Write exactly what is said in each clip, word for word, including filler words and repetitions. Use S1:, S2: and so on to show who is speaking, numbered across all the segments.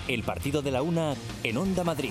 S1: El partido de la una en Onda Madrid.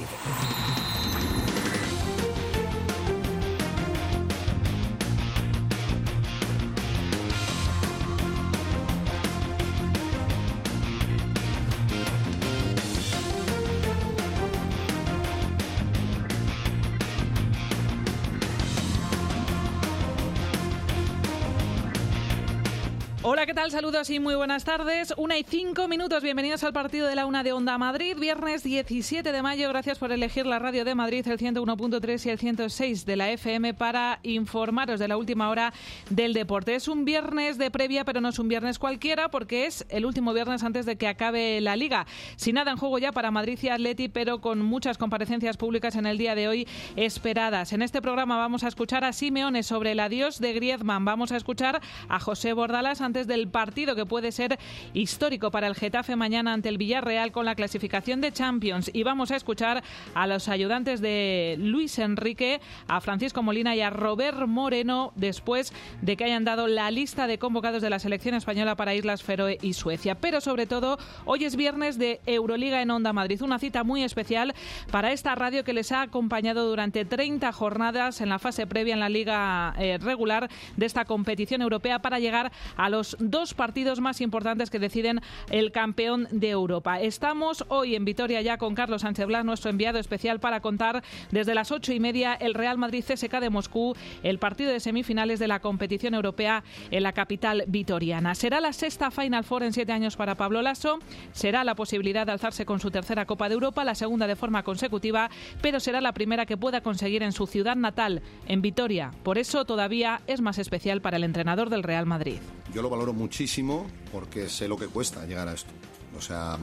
S2: Hola, ¿qué tal? Saludos y muy buenas tardes. Una y cinco minutos. Bienvenidos al partido de la una de Onda Madrid. Viernes diecisiete de mayo. Gracias por elegir la radio de Madrid, el ciento uno punto tres y el ciento seis de la F M para informaros de la última hora del deporte. Es un viernes de previa, pero no es un viernes cualquiera porque es el último viernes antes de que acabe la Liga. Sin nada en juego ya para Madrid y Atleti, pero con muchas comparecencias públicas en el día de hoy esperadas. En este programa vamos a escuchar a Simeone sobre el adiós de Griezmann. Vamos a escuchar a José Bordalas antes del partido que puede ser histórico para el Getafe mañana ante el Villarreal con la clasificación de Champions, y vamos a escuchar a los ayudantes de Luis Enrique, a Francisco Molina y a Robert Moreno después de que hayan dado la lista de convocados de la selección española para Islas Feroe y Suecia. Pero sobre todo, hoy es viernes de Euroliga en Onda Madrid, una cita muy especial para esta radio que les ha acompañado durante treinta jornadas en la fase previa en la liga eh, regular de esta competición europea para llegar a los dos partidos más importantes que deciden el campeón de Europa. Estamos hoy en Vitoria ya con Carlos Sánchez Blas, nuestro enviado especial, para contar desde las ocho y media el Real Madrid C S K de Moscú, el partido de semifinales de la competición europea en la capital vitoriana. Será la sexta Final Four en siete años para Pablo Lasso, será la posibilidad de alzarse con su tercera Copa de Europa, la segunda de forma consecutiva, pero será la primera que pueda conseguir en su ciudad natal, en Vitoria. Por eso todavía es más especial para el entrenador del Real Madrid.
S3: Yo lo valoro muchísimo porque sé lo que cuesta llegar a esto. O sea,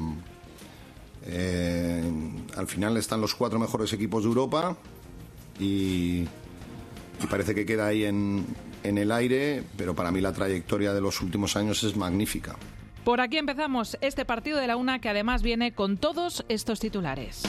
S3: eh, al final están los cuatro mejores equipos de Europa y, y parece que queda ahí en, en el aire, pero para mí la trayectoria de los últimos años es magnífica.
S2: Por aquí empezamos este partido de la una, que además viene con todos estos titulares.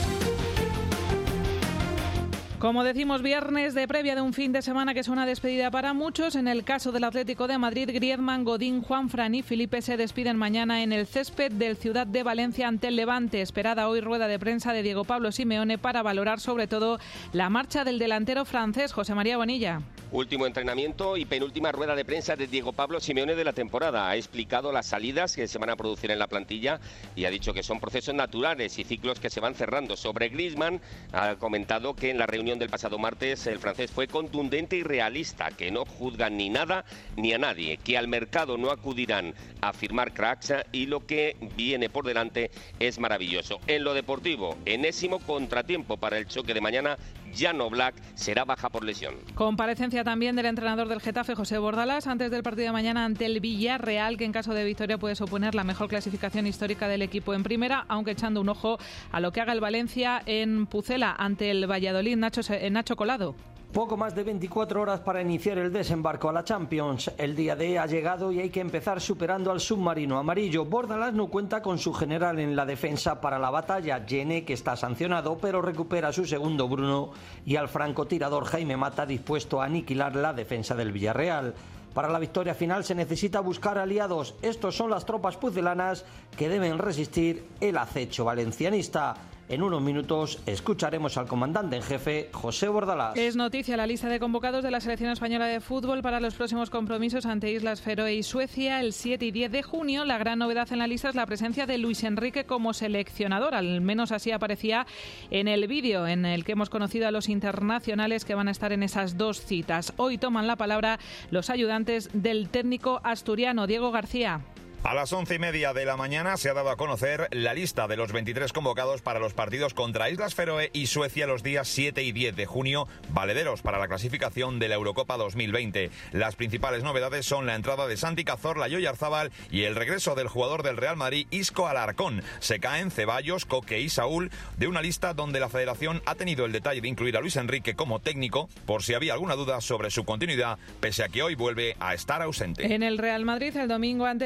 S2: Como decimos, viernes de previa de un fin de semana que es una despedida para muchos. En el caso del Atlético de Madrid, Griezmann, Godín, Juanfran y Felipe se despiden mañana en el césped del Ciudad de Valencia ante el Levante. Esperada hoy rueda de prensa de Diego Pablo Simeone para valorar sobre todo la marcha del delantero francés, José María Bonilla.
S4: Último entrenamiento y penúltima rueda de prensa de Diego Pablo Simeone de la temporada. Ha explicado las salidas que se van a producir en la plantilla y ha dicho que son procesos naturales y ciclos que se van cerrando. Sobre Griezmann, ha comentado que en la reunión del pasado martes el francés fue contundente y realista, que no juzgan ni nada ni a nadie, que al mercado no acudirán a firmar cracks y lo que viene por delante es maravilloso. En lo deportivo, enésimo contratiempo para el choque de mañana. Jan Oblak será baja por lesión.
S2: Comparecencia también del entrenador del Getafe, José Bordalas, antes del partido de mañana ante el Villarreal, que en caso de victoria puede suponer la mejor clasificación histórica del equipo en primera, aunque echando un ojo a lo que haga el Valencia en Pucela ante el Valladolid. Nacho, Nacho Colado.
S5: Poco más de veinticuatro horas para iniciar el desembarco a la Champions. El día D ha llegado y hay que empezar superando al submarino amarillo. Bordalas no cuenta con su general en la defensa para la batalla, Gene, que está sancionado, pero recupera a su segundo Bruno, y al francotirador Jaime Mata, dispuesto a aniquilar la defensa del Villarreal. Para la victoria final se necesita buscar aliados. Estos son las tropas pucelanas que deben resistir el acecho valencianista. En unos minutos escucharemos al comandante en jefe, José Bordalas.
S2: Es noticia la lista de convocados de la selección española de fútbol para los próximos compromisos ante Islas Feroe y Suecia el siete y diez de junio. La gran novedad en la lista es la presencia de Luis Enrique como seleccionador. Al menos así aparecía en el vídeo en el que hemos conocido a los internacionales que van a estar en esas dos citas. Hoy toman la palabra los ayudantes del técnico asturiano, Diego García.
S6: A las once y media de la mañana se ha dado a conocer la lista de los veintitrés convocados para los partidos contra Islas Feroe y Suecia los días siete y diez de junio, valederos para la clasificación de la Eurocopa dos mil veinte. Las principales novedades son la entrada de Santi Cazorla y Oyarzábal y el regreso del jugador del Real Madrid, Isco Alarcón. Se caen Ceballos, Coque y Saúl de una lista donde la Federación ha tenido el detalle de incluir a Luis Enrique como técnico por si había alguna duda sobre su continuidad, pese a que hoy vuelve a estar ausente.
S2: En el Real Madrid, el domingo ante el Betis,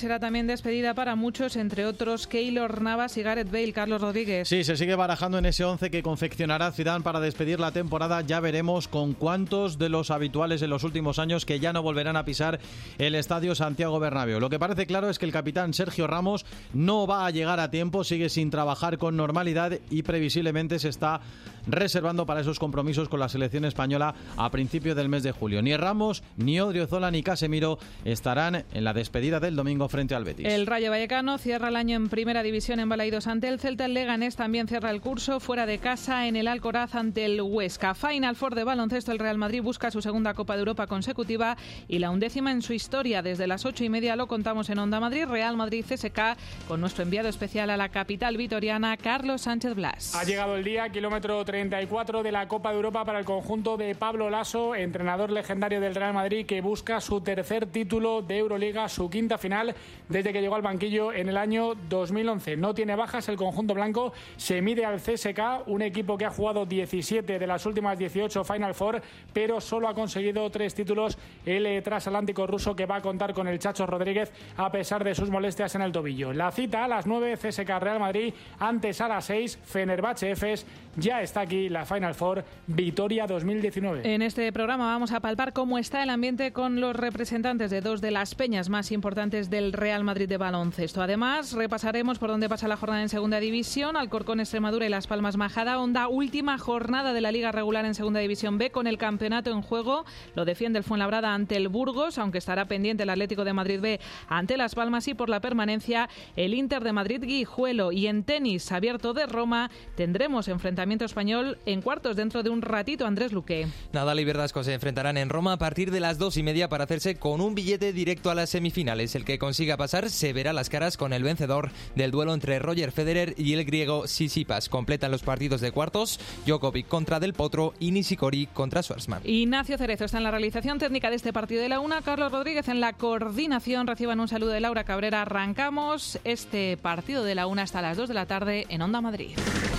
S2: será también despedida para muchos, entre otros Keylor Navas y Gareth Bale. Carlos Rodríguez.
S7: Sí, se sigue barajando en ese once que confeccionará Zidane para despedir la temporada. Ya veremos con cuántos de los habituales en los últimos años que ya no volverán a pisar el estadio Santiago Bernabéu. Lo que parece claro es que el capitán Sergio Ramos no va a llegar a tiempo, sigue sin trabajar con normalidad y previsiblemente se está reservando para esos compromisos con la selección española a principios del mes de julio. Ni Ramos, ni Odriozola, ni Casemiro estarán en la despedida del domingo frente al Betis.
S2: El Rayo Vallecano cierra el año en Primera División en Balaidos ante el Celta. El Leganés también cierra el curso fuera de casa en el Alcoraz ante el Huesca. Final Four de baloncesto. El Real Madrid busca su segunda Copa de Europa consecutiva y la undécima en su historia. Desde las ocho y media lo contamos en Onda Madrid. Real Madrid C S K con nuestro enviado especial a la capital vitoriana, Carlos Sánchez Blas.
S8: Ha llegado el día, kilómetro treinta y cuatro de la Copa de Europa para el conjunto de Pablo Laso, entrenador legendario del Real Madrid, que busca su tercer título de Euroliga, su quinta final desde que llegó al banquillo en el año dos mil once. No tiene bajas el conjunto blanco, se mide al C S K, un equipo que ha jugado diecisiete de las últimas dieciocho Final Four, pero solo ha conseguido tres títulos el transatlántico ruso, que va a contar con el Chacho Rodríguez a pesar de sus molestias en el tobillo. La cita a las nueve, C S K Real Madrid, antes a las seis, Fenerbahce Efes. Ya está aquí la Final Four Vitoria dos mil diecinueve.
S2: En este programa vamos a palpar cómo está el ambiente con los representantes de dos de las peñas más importantes del Real Madrid de baloncesto. Además, repasaremos por dónde pasa la jornada en Segunda División, Alcorcón, Extremadura y Las Palmas Majadahonda. Última jornada de la Liga Regular en Segunda División B con el campeonato en juego. Lo defiende el Fuenlabrada ante el Burgos, aunque estará pendiente el Atlético de Madrid B ante Las Palmas, y por la permanencia el Inter de Madrid Guijuelo. Y en tenis abierto de Roma tendremos enfrentamiento español en cuartos dentro de un ratito. Andrés Luque.
S9: Nadal y Verdasco se enfrentarán en Roma a partir de las dos y media para hacerse con un billete directo a las semifinales. El que consiga pasar se verá las caras con el vencedor del duelo entre Roger Federer y el griego Tsitsipas. Completan los partidos de cuartos Djokovic contra Del Potro y Nishikori contra Schwartzman.
S2: Ignacio Cerezo está en la realización técnica de este partido de la una, Carlos Rodríguez en la coordinación. Reciban un saludo de Laura Cabrera. Arrancamos este partido de la una hasta las dos de la tarde en Onda Madrid.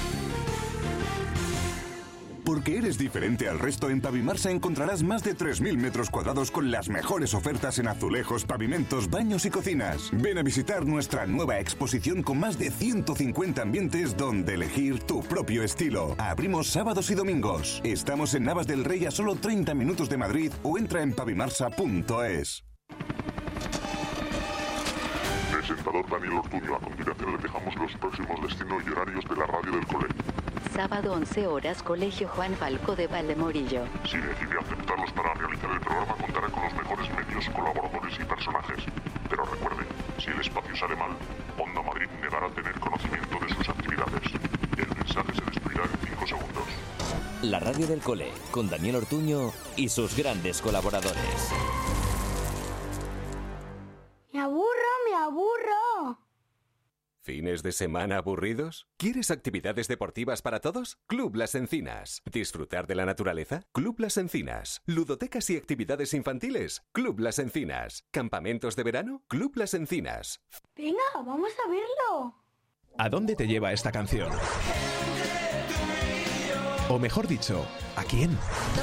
S10: Porque eres diferente al resto, en Pavimarsa encontrarás más de tres mil metros cuadrados con las mejores ofertas en azulejos, pavimentos, baños y cocinas. Ven a visitar nuestra nueva exposición con más de ciento cincuenta ambientes donde elegir tu propio estilo. Abrimos sábados y domingos. Estamos en Navas del Rey, a solo treinta minutos de Madrid, o entra en pavimarsa punto es.
S11: Presentador Daniel Ortuño. A continuación le dejamos los próximos destinos y horarios de la radio del colegio.
S12: Sábado once horas, Colegio Juan Falco de Valdemorillo.
S11: Si decide aceptarlos para realizar el programa, contará con los mejores medios, colaboradores y personajes. Pero recuerde, si el espacio sale mal, Onda Madrid negará tener conocimiento de sus actividades. El mensaje se destruirá en cinco segundos.
S1: La radio del cole, con Daniel Ortuño y sus grandes colaboradores.
S13: ¡Me aburro, me aburro!
S14: ¿Fines de semana aburridos? ¿Quieres actividades deportivas para todos? Club Las Encinas. ¿Disfrutar de la naturaleza? Club Las Encinas. ¿Ludotecas y actividades infantiles? Club Las Encinas. ¿Campamentos de verano? Club Las Encinas.
S13: Venga, vamos a verlo.
S15: ¿A dónde te lleva esta canción? O mejor dicho, ¿a quién?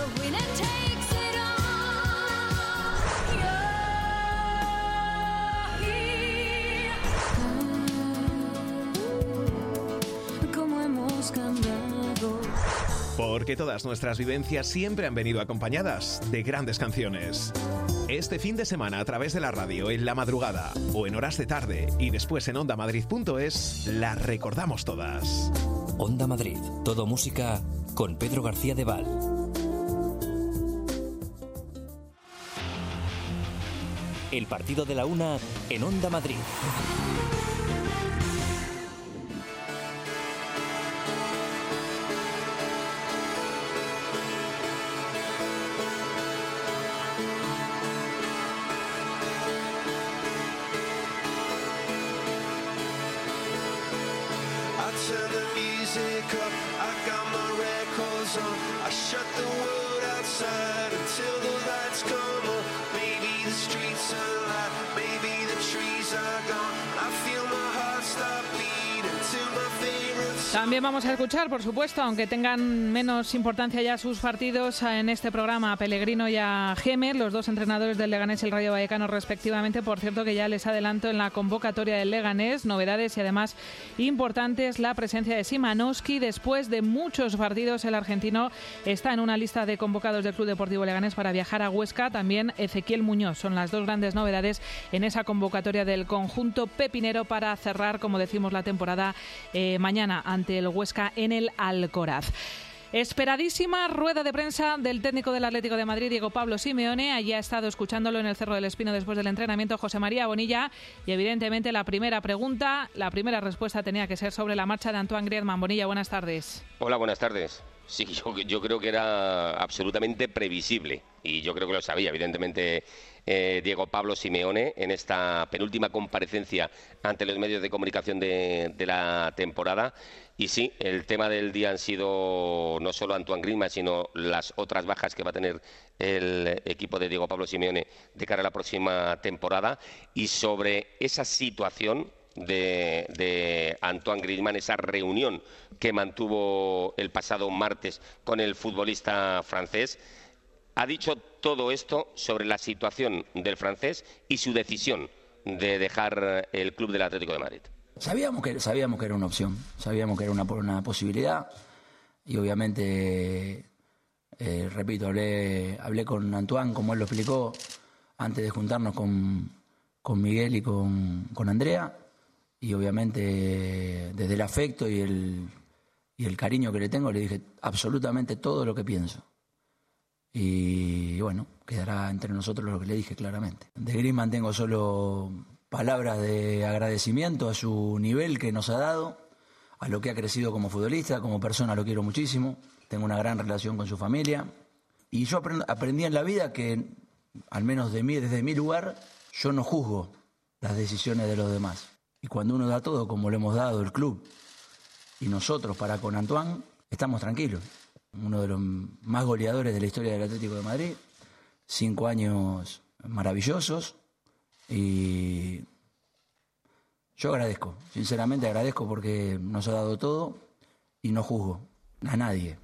S15: Porque todas nuestras vivencias siempre han venido acompañadas de grandes canciones. Este fin de semana, a través de la radio, en la madrugada o en horas de tarde, y después en onda madrid punto es, las recordamos todas.
S1: Onda Madrid, todo música con Pedro García de Val. El partido de la una en Onda Madrid.
S16: Maybe the streets are alive, maybe the trees are gone. I feel
S2: También vamos a escuchar, por supuesto, aunque tengan menos importancia ya sus partidos, en este programa a Pellegrino y a Gémez, los dos entrenadores del Leganés y el Rayo Vallecano respectivamente. Por cierto, que ya les adelanto en la convocatoria del Leganés novedades y además importantes, la presencia de Szymanowski. Después de muchos partidos, el argentino está en una lista de convocados del Club Deportivo Leganés para viajar a Huesca. También Ezequiel Muñoz. Son las dos grandes novedades en esa convocatoria del conjunto pepinero para cerrar, como decimos, la temporada eh, mañana ante el Huesca en el Alcoraz. Esperadísima rueda de prensa del técnico del Atlético de Madrid, Diego Pablo Simeone. Allí ha estado escuchándolo en el Cerro del Espino después del entrenamiento José María Bonilla. Y evidentemente la primera pregunta, la primera respuesta tenía que ser sobre la marcha de Antoine Griezmann. Bonilla, buenas tardes.
S4: Hola, buenas tardes. Sí, yo, yo creo que era absolutamente previsible y yo creo que lo sabía, evidentemente, eh, Diego Pablo Simeone en esta penúltima comparecencia ante los medios de comunicación de, de la temporada. Y sí, el tema del día han sido no solo Antoine Griezmann, sino las otras bajas que va a tener el equipo de Diego Pablo Simeone de cara a la próxima temporada. Y sobre esa situación de, de Antoine Griezmann, esa reunión que mantuvo el pasado martes con el futbolista francés, ha dicho todo esto sobre la situación del francés y su decisión de dejar el club del Atlético de Madrid.
S16: Sabíamos que, sabíamos que era una opción, sabíamos que era una, una posibilidad y obviamente, eh, repito, hablé, hablé con Antoine, como él lo explicó, antes de juntarnos con, con Miguel y con, con Andrea, y obviamente desde el afecto y el, y el cariño que le tengo le dije absolutamente todo lo que pienso. Y bueno, quedará entre nosotros lo que le dije claramente. De Griezmann tengo solo palabras de agradecimiento a su nivel que nos ha dado, a lo que ha crecido como futbolista, como persona lo quiero muchísimo, tengo una gran relación con su familia. Y yo aprendí en la vida que, al menos de mí, desde mi lugar, yo no juzgo las decisiones de los demás. Y cuando uno da todo, como lo hemos dado el club y nosotros para con Antoine, estamos tranquilos. Uno de los más goleadores de la historia del Atlético de Madrid, cinco años maravillosos y yo agradezco, sinceramente agradezco porque nos ha dado todo y no juzgo a nadie.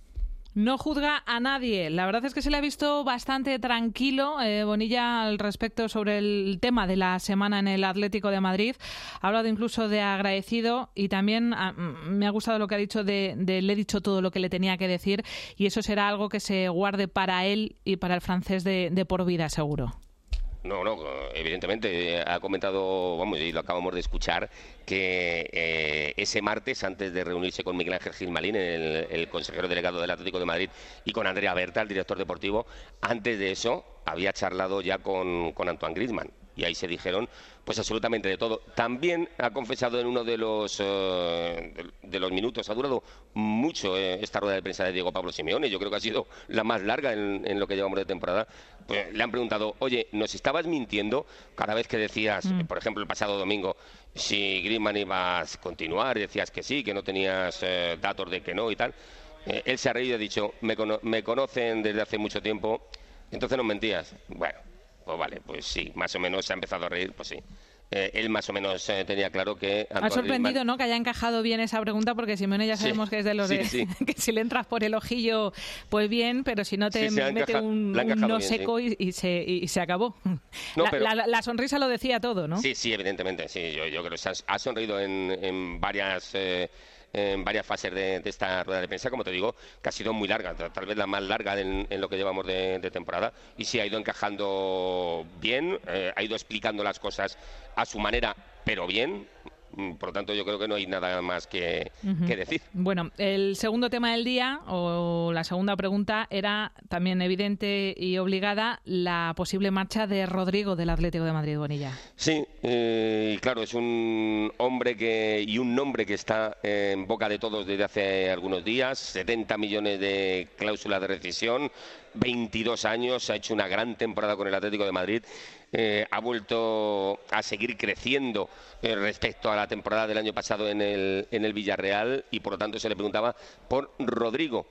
S2: No juzga a nadie. La verdad es que se le ha visto bastante tranquilo, eh, Bonilla, al respecto sobre el tema de la semana en el Atlético de Madrid. Ha hablado incluso de agradecido y también a, me ha gustado lo que ha dicho de, de le he dicho todo lo que le tenía que decir y eso será algo que se guarde para él y para el francés de, de por vida, seguro.
S4: No, no, evidentemente ha comentado, vamos, y lo acabamos de escuchar, que eh, ese martes, antes de reunirse con Miguel Ángel Gilmalín, el, el consejero delegado del Atlético de Madrid, y con Andrea Berta, el director deportivo, antes de eso había charlado ya con, con Antoine Griezmann. Y ahí se dijeron pues absolutamente de todo. También ha confesado en uno de los eh, de los minutos, ha durado mucho eh, esta rueda de prensa de Diego Pablo Simeone, yo creo que ha sido la más larga en, en lo que llevamos de temporada. Pues le han preguntado, oye, ¿nos estabas mintiendo cada vez que decías, mm. por ejemplo, el pasado domingo, si Griezmann iba a continuar, decías que sí, que no tenías eh, datos de que no y tal? Eh, él se ha reído y ha dicho, me, cono me conocen desde hace mucho tiempo, entonces no mentías. Bueno, pues vale, pues sí, más o menos se ha empezado a reír, pues sí. Eh, él más o menos eh, tenía claro que...
S2: Ha sorprendido, Griezmann... ¿no?, que haya encajado bien esa pregunta, porque Simeone ya sabemos sí, que es de los sí, de... Sí. que si le entras por el ojillo, pues bien, pero si no te sí, mete encaja... un, un no bien, seco sí. y, y, se, y se acabó. No, la, pero... la, la sonrisa lo decía todo, ¿no?
S4: Sí, sí, evidentemente, sí. Yo, yo creo que se ha, ha sonrido en, en varias... Eh... en varias fases de, de esta rueda de prensa, como te digo, que ha sido muy larga, tal vez la más larga en, en lo que llevamos de, de temporada, y sí ha ido encajando bien, eh, ha ido explicando las cosas a su manera, pero bien. Por lo tanto, yo creo que no hay nada más que, uh-huh. que decir.
S2: Bueno, el segundo tema del día, o la segunda pregunta, era también evidente y obligada, la posible marcha de Rodrigo del Atlético de Madrid, Bonilla.
S4: Sí, eh, y claro, es un hombre que y un nombre que está en boca de todos desde hace algunos días, setenta millones de cláusula de rescisión, veintidós años, ha hecho una gran temporada con el Atlético de Madrid. Eh, ha vuelto a seguir creciendo eh, respecto a la temporada del año pasado en el, en el Villarreal y por lo tanto se le preguntaba por Rodrigo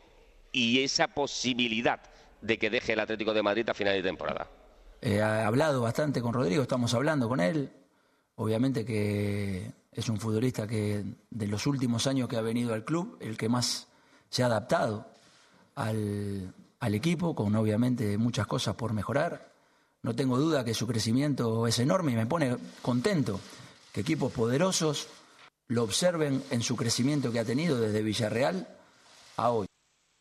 S4: y esa posibilidad de que deje el Atlético de Madrid a final de temporada.
S16: Eh, ha hablado bastante con Rodrigo, estamos hablando con él, obviamente que Es un futbolista que de los últimos años que ha venido al club, el que más se ha adaptado al, al equipo, con obviamente muchas cosas por mejorar. No tengo duda que su crecimiento es enorme y me pone contento que equipos poderosos lo observen en su crecimiento que ha tenido desde Villarreal a hoy.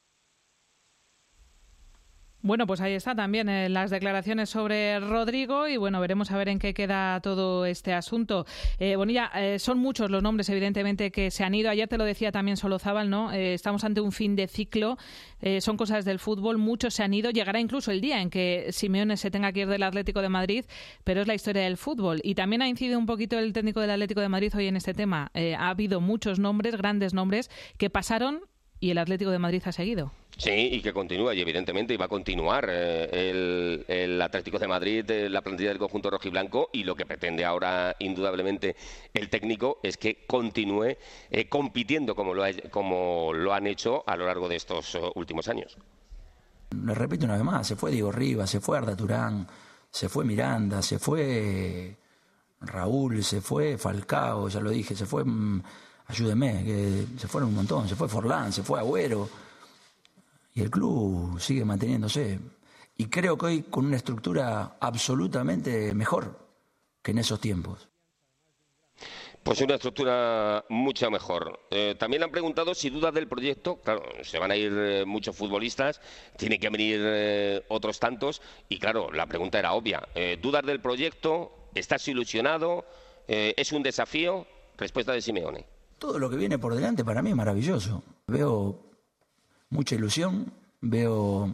S2: Bueno, pues ahí está también eh, las declaraciones sobre Rodrigo y bueno, veremos a ver en qué queda todo este asunto. Eh, Bonilla, eh, son muchos los nombres evidentemente que se han ido. Ayer te lo decía también Solozábal, ¿no? Eh, estamos ante un fin de ciclo, eh, son cosas del fútbol, muchos se han ido. Llegará incluso el día en que Simeone se tenga que ir del Atlético de Madrid, pero es la historia del fútbol. Y también ha incidido un poquito el técnico del Atlético de Madrid hoy en este tema. Eh, ha habido muchos nombres, grandes nombres, que pasaron y el Atlético de Madrid ha seguido.
S4: Sí, y que continúa, y evidentemente iba a continuar eh, el, el Atlético de Madrid, eh, la plantilla del conjunto rojiblanco, y lo que pretende ahora indudablemente el técnico es que continúe eh, compitiendo como lo, ha, como lo han hecho a lo largo de estos uh, últimos años.
S16: Le repito una vez más, se fue Diego Rivas, se fue Arda Turán, se fue Miranda, se fue Raúl, se fue Falcao, ya lo dije, se fue... Mmm, ayúdeme, que se fueron un montón, se fue Forlán, se fue Agüero, y el club sigue manteniéndose. Y creo que hoy con una estructura absolutamente mejor que en esos tiempos.
S4: Pues una estructura mucho mejor. Eh, también le han preguntado si dudas del proyecto. Claro, se van a ir eh, muchos futbolistas, tienen que venir eh, otros tantos, y claro, la pregunta era obvia. Eh, ¿Dudas del proyecto? ¿Estás ilusionado? Eh, ¿Es un desafío? Respuesta de Simeone.
S16: Todo lo que viene por delante para mí es maravilloso. Veo mucha ilusión, veo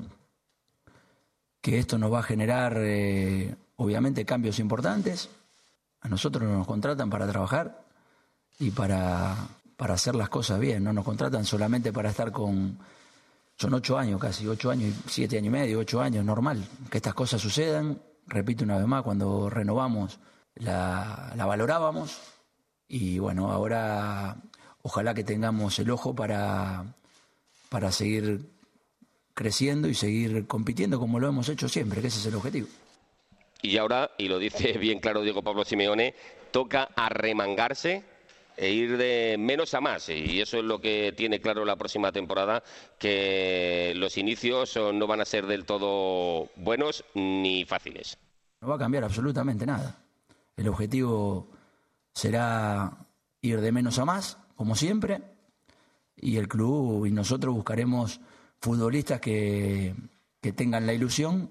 S16: que esto nos va a generar, eh, obviamente, cambios importantes. A nosotros nos contratan para trabajar y para, para hacer las cosas bien. No nos contratan solamente para estar con... Son ocho años casi, ocho años, siete años y medio, ocho años, normal. Que estas cosas sucedan. Repito una vez más, cuando renovamos la, la valorábamos. Y bueno, ahora ojalá que tengamos el ojo para, para seguir creciendo y seguir compitiendo como lo hemos hecho siempre, que ese es el objetivo.
S4: Y ahora, y lo dice bien claro Diego Pablo Simeone, toca arremangarse e ir de menos a más. Y eso es lo que tiene claro la próxima temporada, que los inicios no van a ser del todo buenos ni fáciles.
S16: No va a cambiar absolutamente nada. El objetivo será ir de menos a más, como siempre, y el club y nosotros buscaremos futbolistas que, que tengan la ilusión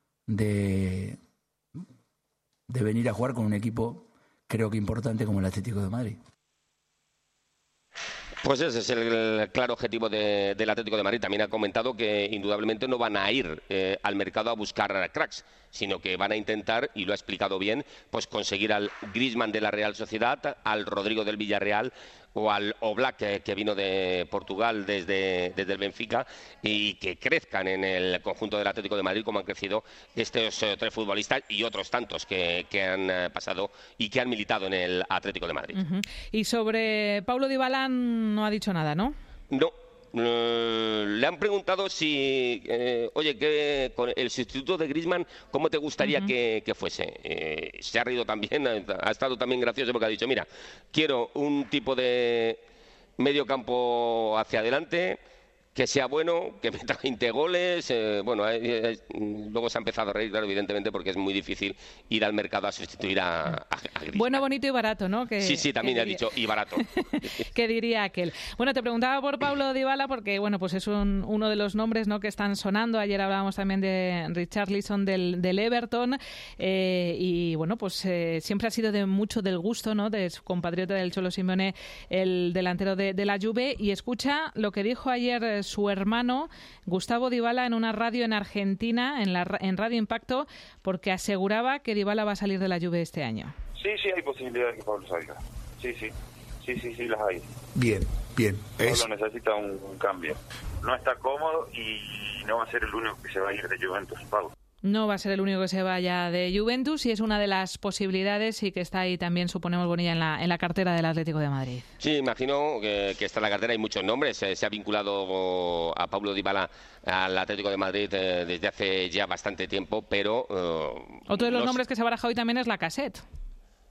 S16: de, de venir a jugar con un equipo, creo que importante, como el Atlético de Madrid.
S4: Pues ese es el claro objetivo de, del Atlético de Madrid. También ha comentado que indudablemente no van a ir eh, al mercado a buscar cracks, sino que van a intentar, y lo ha explicado bien, pues conseguir al Griezmann de la Real Sociedad, al Rodrigo del Villarreal o al Oblak, que, que vino de Portugal desde, desde el Benfica, y que crezcan en el conjunto del Atlético de Madrid como han crecido estos eh, tres futbolistas y otros tantos que, que han eh, pasado y que han militado en el Atlético de Madrid.
S2: Uh-huh. Y sobre Paulo Dybala no ha dicho nada, ¿no?
S4: No. Uh, le han preguntado si, eh, oye, que con el sustituto de Griezmann, ¿cómo te gustaría uh-huh. que, que fuese? Eh, se ha reído también, ha estado también gracioso porque ha dicho, mira, quiero un tipo de medio campo hacia adelante, que sea bueno, que meta veinte goles. Eh, bueno, eh, eh, luego se ha empezado a reír, claro, evidentemente, porque es muy difícil ir al mercado a sustituir a, a, a Griezmann.
S2: Bueno, bonito y barato, ¿no? Que,
S4: sí, sí, también ha dicho, y barato.
S2: Que diría aquel. Bueno, te preguntaba por Paulo Dybala porque, bueno, pues es un, uno de los nombres, ¿no?, que están sonando. Ayer hablábamos también de Richarlison del, del Everton eh, y, bueno, pues eh, siempre ha sido de mucho del gusto, ¿no?, de su compatriota del Cholo Simeone, el delantero de, de la Juve. Y escucha lo que dijo ayer su hermano Gustavo Dybala en una radio en Argentina, en, la, en Radio Impacto, porque aseguraba que Dybala va a salir de la Juve este año.
S17: Sí, sí, hay posibilidad de que Pablo salga. Sí, sí, sí, sí, sí, las hay.
S18: Bien, bien.
S17: Pablo
S18: es...
S17: necesita un, un cambio. No está cómodo y no va a ser el único que se va a ir de Juventus, Pablo.
S2: No va a ser el único que se vaya de Juventus y es una de las posibilidades y que está ahí también, suponemos, Bonilla, en la, en la cartera del Atlético de Madrid.
S4: Sí, imagino que, que está en la cartera, hay muchos nombres. Se, se ha vinculado a Paulo Dybala al Atlético de Madrid eh, desde hace ya bastante tiempo, pero... Eh,
S2: Otro de los
S4: no
S2: nombres que se baraja hoy también es Lacazette.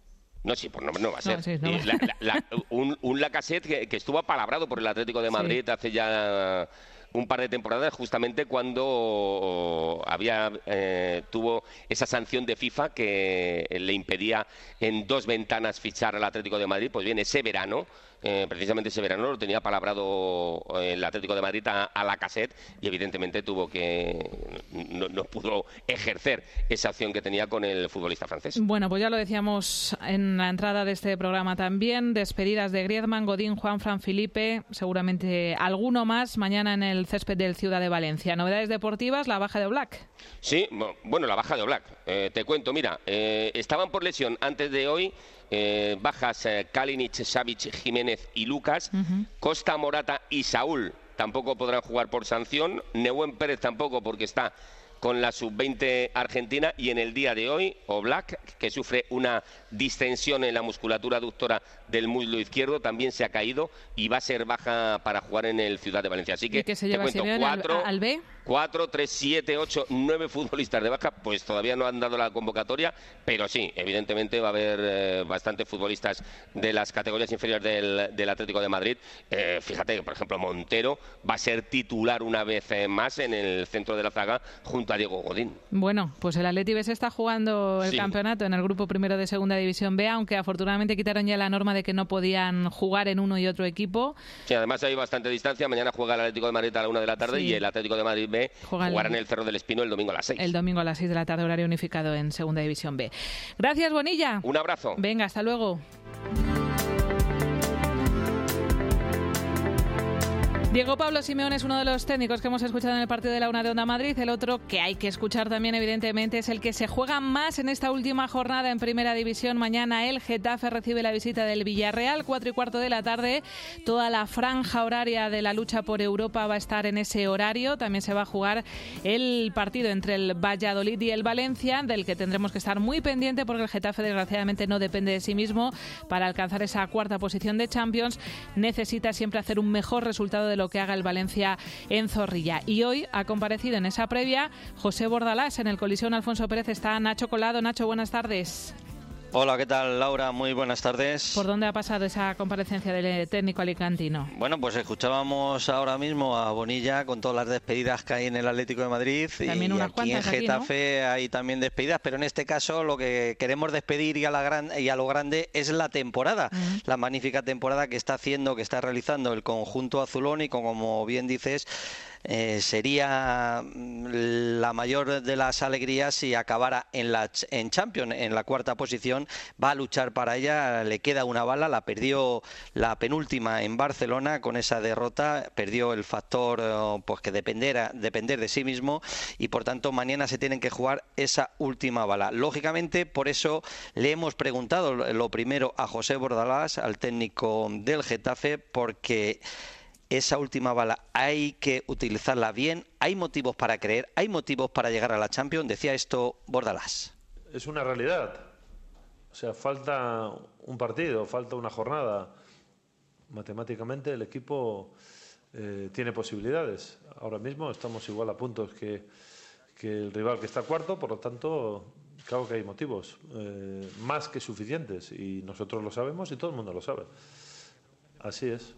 S4: No, sí, por nombre no va a ser.
S2: No, sí, no.
S4: Eh, la, la, la, un, un Lacazette que, que estuvo apalabrado por el Atlético de Madrid sí. hace ya un par de temporadas, justamente cuando había eh, tuvo esa sanción de FIFA que le impedía en dos ventanas fichar al Atlético de Madrid. Pues bien, ese verano, eh, precisamente ese verano lo tenía palabrado el Atlético de Madrid a, a Lacazette y evidentemente tuvo que no, no pudo ejercer esa opción que tenía con el futbolista francés.
S2: Bueno, pues ya lo decíamos en la entrada de este programa también, despedidas de Griezmann, Godín, Juanfran, Felipe, seguramente alguno más mañana en el césped del Ciudad de Valencia. Novedades deportivas, la baja de Oblak.
S4: Sí, bueno, la baja de Oblak. Eh, te cuento, mira, eh, estaban por lesión antes de hoy eh, bajas eh, Kalinic, Savic, Jiménez y Lucas, uh-huh. Costa, Morata y Saúl tampoco podrán jugar por sanción, Nehuen Pérez tampoco porque está con la sub veinte argentina, y en el día de hoy Oblak, que sufre una distensión en la musculatura aductora del muslo izquierdo, también se ha caído y va a ser baja para jugar en el Ciudad de Valencia. Así que,
S2: ¿Y que se
S4: te
S2: lleva
S4: cuento,
S2: cuatro, al, al B?
S4: cuatro, tres, siete, ocho, nueve futbolistas de baja, pues todavía no han dado la convocatoria, pero sí, evidentemente va a haber eh, bastantes futbolistas de las categorías inferiores del, del Atlético de Madrid. Eh, fíjate que, por ejemplo, Montero va a ser titular una vez eh, más en el centro de la zaga junto a Diego Godín.
S2: Bueno, pues el Atleti B se está jugando el
S4: sí.
S2: campeonato en el grupo primero de Segunda División B, aunque afortunadamente quitaron ya la norma de que no podían jugar en uno y otro equipo.
S4: Sí, además hay bastante distancia. Mañana juega el Atlético de Madrid a la una de la tarde sí. y el Atlético de Madrid B Juega jugará el... en el Cerro del Espino el domingo a las seis.
S2: El domingo a las seis de la tarde, horario unificado en Segunda División B. Gracias, Bonilla.
S4: Un abrazo.
S2: Venga, hasta luego. Diego Pablo Simeone es uno de los técnicos que hemos escuchado en el partido de la Una de Onda Madrid. El otro que hay que escuchar también, evidentemente, es el que se juega más en esta última jornada en Primera División. Mañana el Getafe recibe la visita del Villarreal, cuatro y cuarto de la tarde. Toda la franja horaria de la lucha por Europa va a estar en ese horario. También se va a jugar el partido entre el Valladolid y el Valencia, del que tendremos que estar muy pendiente porque el Getafe, desgraciadamente, no depende de sí mismo. Para alcanzar esa cuarta posición de Champions necesita siempre hacer un mejor resultado de lo que haga el Valencia en Zorrilla. Y hoy ha comparecido en esa previa José Bordalás. En el Colisión Alfonso Pérez está Nacho Colado. Nacho, buenas tardes.
S18: Hola, ¿qué tal, Laura? Muy buenas tardes.
S2: ¿Por dónde ha pasado esa comparecencia del técnico alicantino?
S18: Bueno, pues escuchábamos ahora mismo a Bonilla con todas las despedidas que hay en el Atlético de Madrid.
S2: También
S18: y
S2: unas
S18: aquí en Getafe
S2: aquí, ¿no?
S18: hay también despedidas, pero en este caso lo que queremos despedir y a, la gran, y a lo grande es la temporada. Uh-huh. La magnífica temporada que está haciendo, que está realizando el conjunto azulón y como bien dices, Eh, sería la mayor de las alegrías si acabara en la en Champions, en la cuarta posición. Va a luchar para ella, le queda una bala, la perdió la penúltima en Barcelona con esa derrota, perdió el factor pues que depender, depender de sí mismo y por tanto mañana se tienen que jugar esa última bala. Lógicamente, por eso le hemos preguntado lo primero a José Bordalás, al técnico del Getafe, porque esa última bala hay que utilizarla bien, hay motivos para creer, hay motivos para llegar a la Champions. Decía esto Bordalás.
S19: Es una realidad, o sea, falta un partido, falta una jornada. Matemáticamente el equipo eh, tiene posibilidades. Ahora mismo estamos igual a puntos que, que el rival que está cuarto, por lo tanto, claro que hay motivos eh, más que suficientes y nosotros lo sabemos y todo el mundo lo sabe. Así es.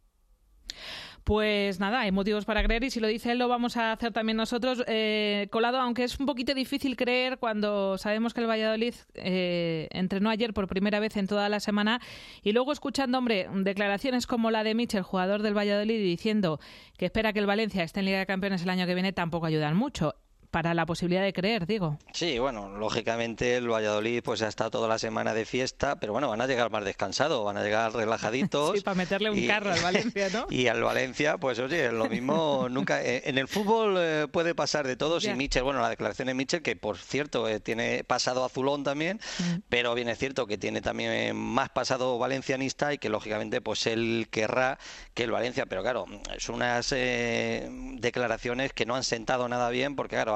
S2: Pues nada, hay motivos para creer y si lo dice él lo vamos a hacer también nosotros. Eh, Colado, aunque es un poquito difícil creer cuando sabemos que el Valladolid eh, entrenó ayer por primera vez en toda la semana y luego escuchando, hombre, declaraciones como la de Michel, jugador del Valladolid, diciendo que espera que el Valencia esté en Liga de Campeones el año que viene, tampoco ayudan mucho para la posibilidad de creer, digo.
S18: Sí, bueno, lógicamente el Valladolid pues ha estado toda la semana de fiesta, pero bueno, van a llegar más descansados, van a llegar relajaditos.
S2: Sí, para meterle un
S18: y,
S2: carro al Valencia, ¿no?
S18: Y al Valencia, pues oye, lo mismo nunca... En el fútbol eh, puede pasar de todo, y Michel, bueno, la declaración de Michel, que por cierto eh, tiene pasado azulón también, mm. pero bien es cierto que tiene también más pasado valencianista y que lógicamente pues él querrá que el Valencia, pero claro, son unas eh, declaraciones que no han sentado nada bien, porque claro,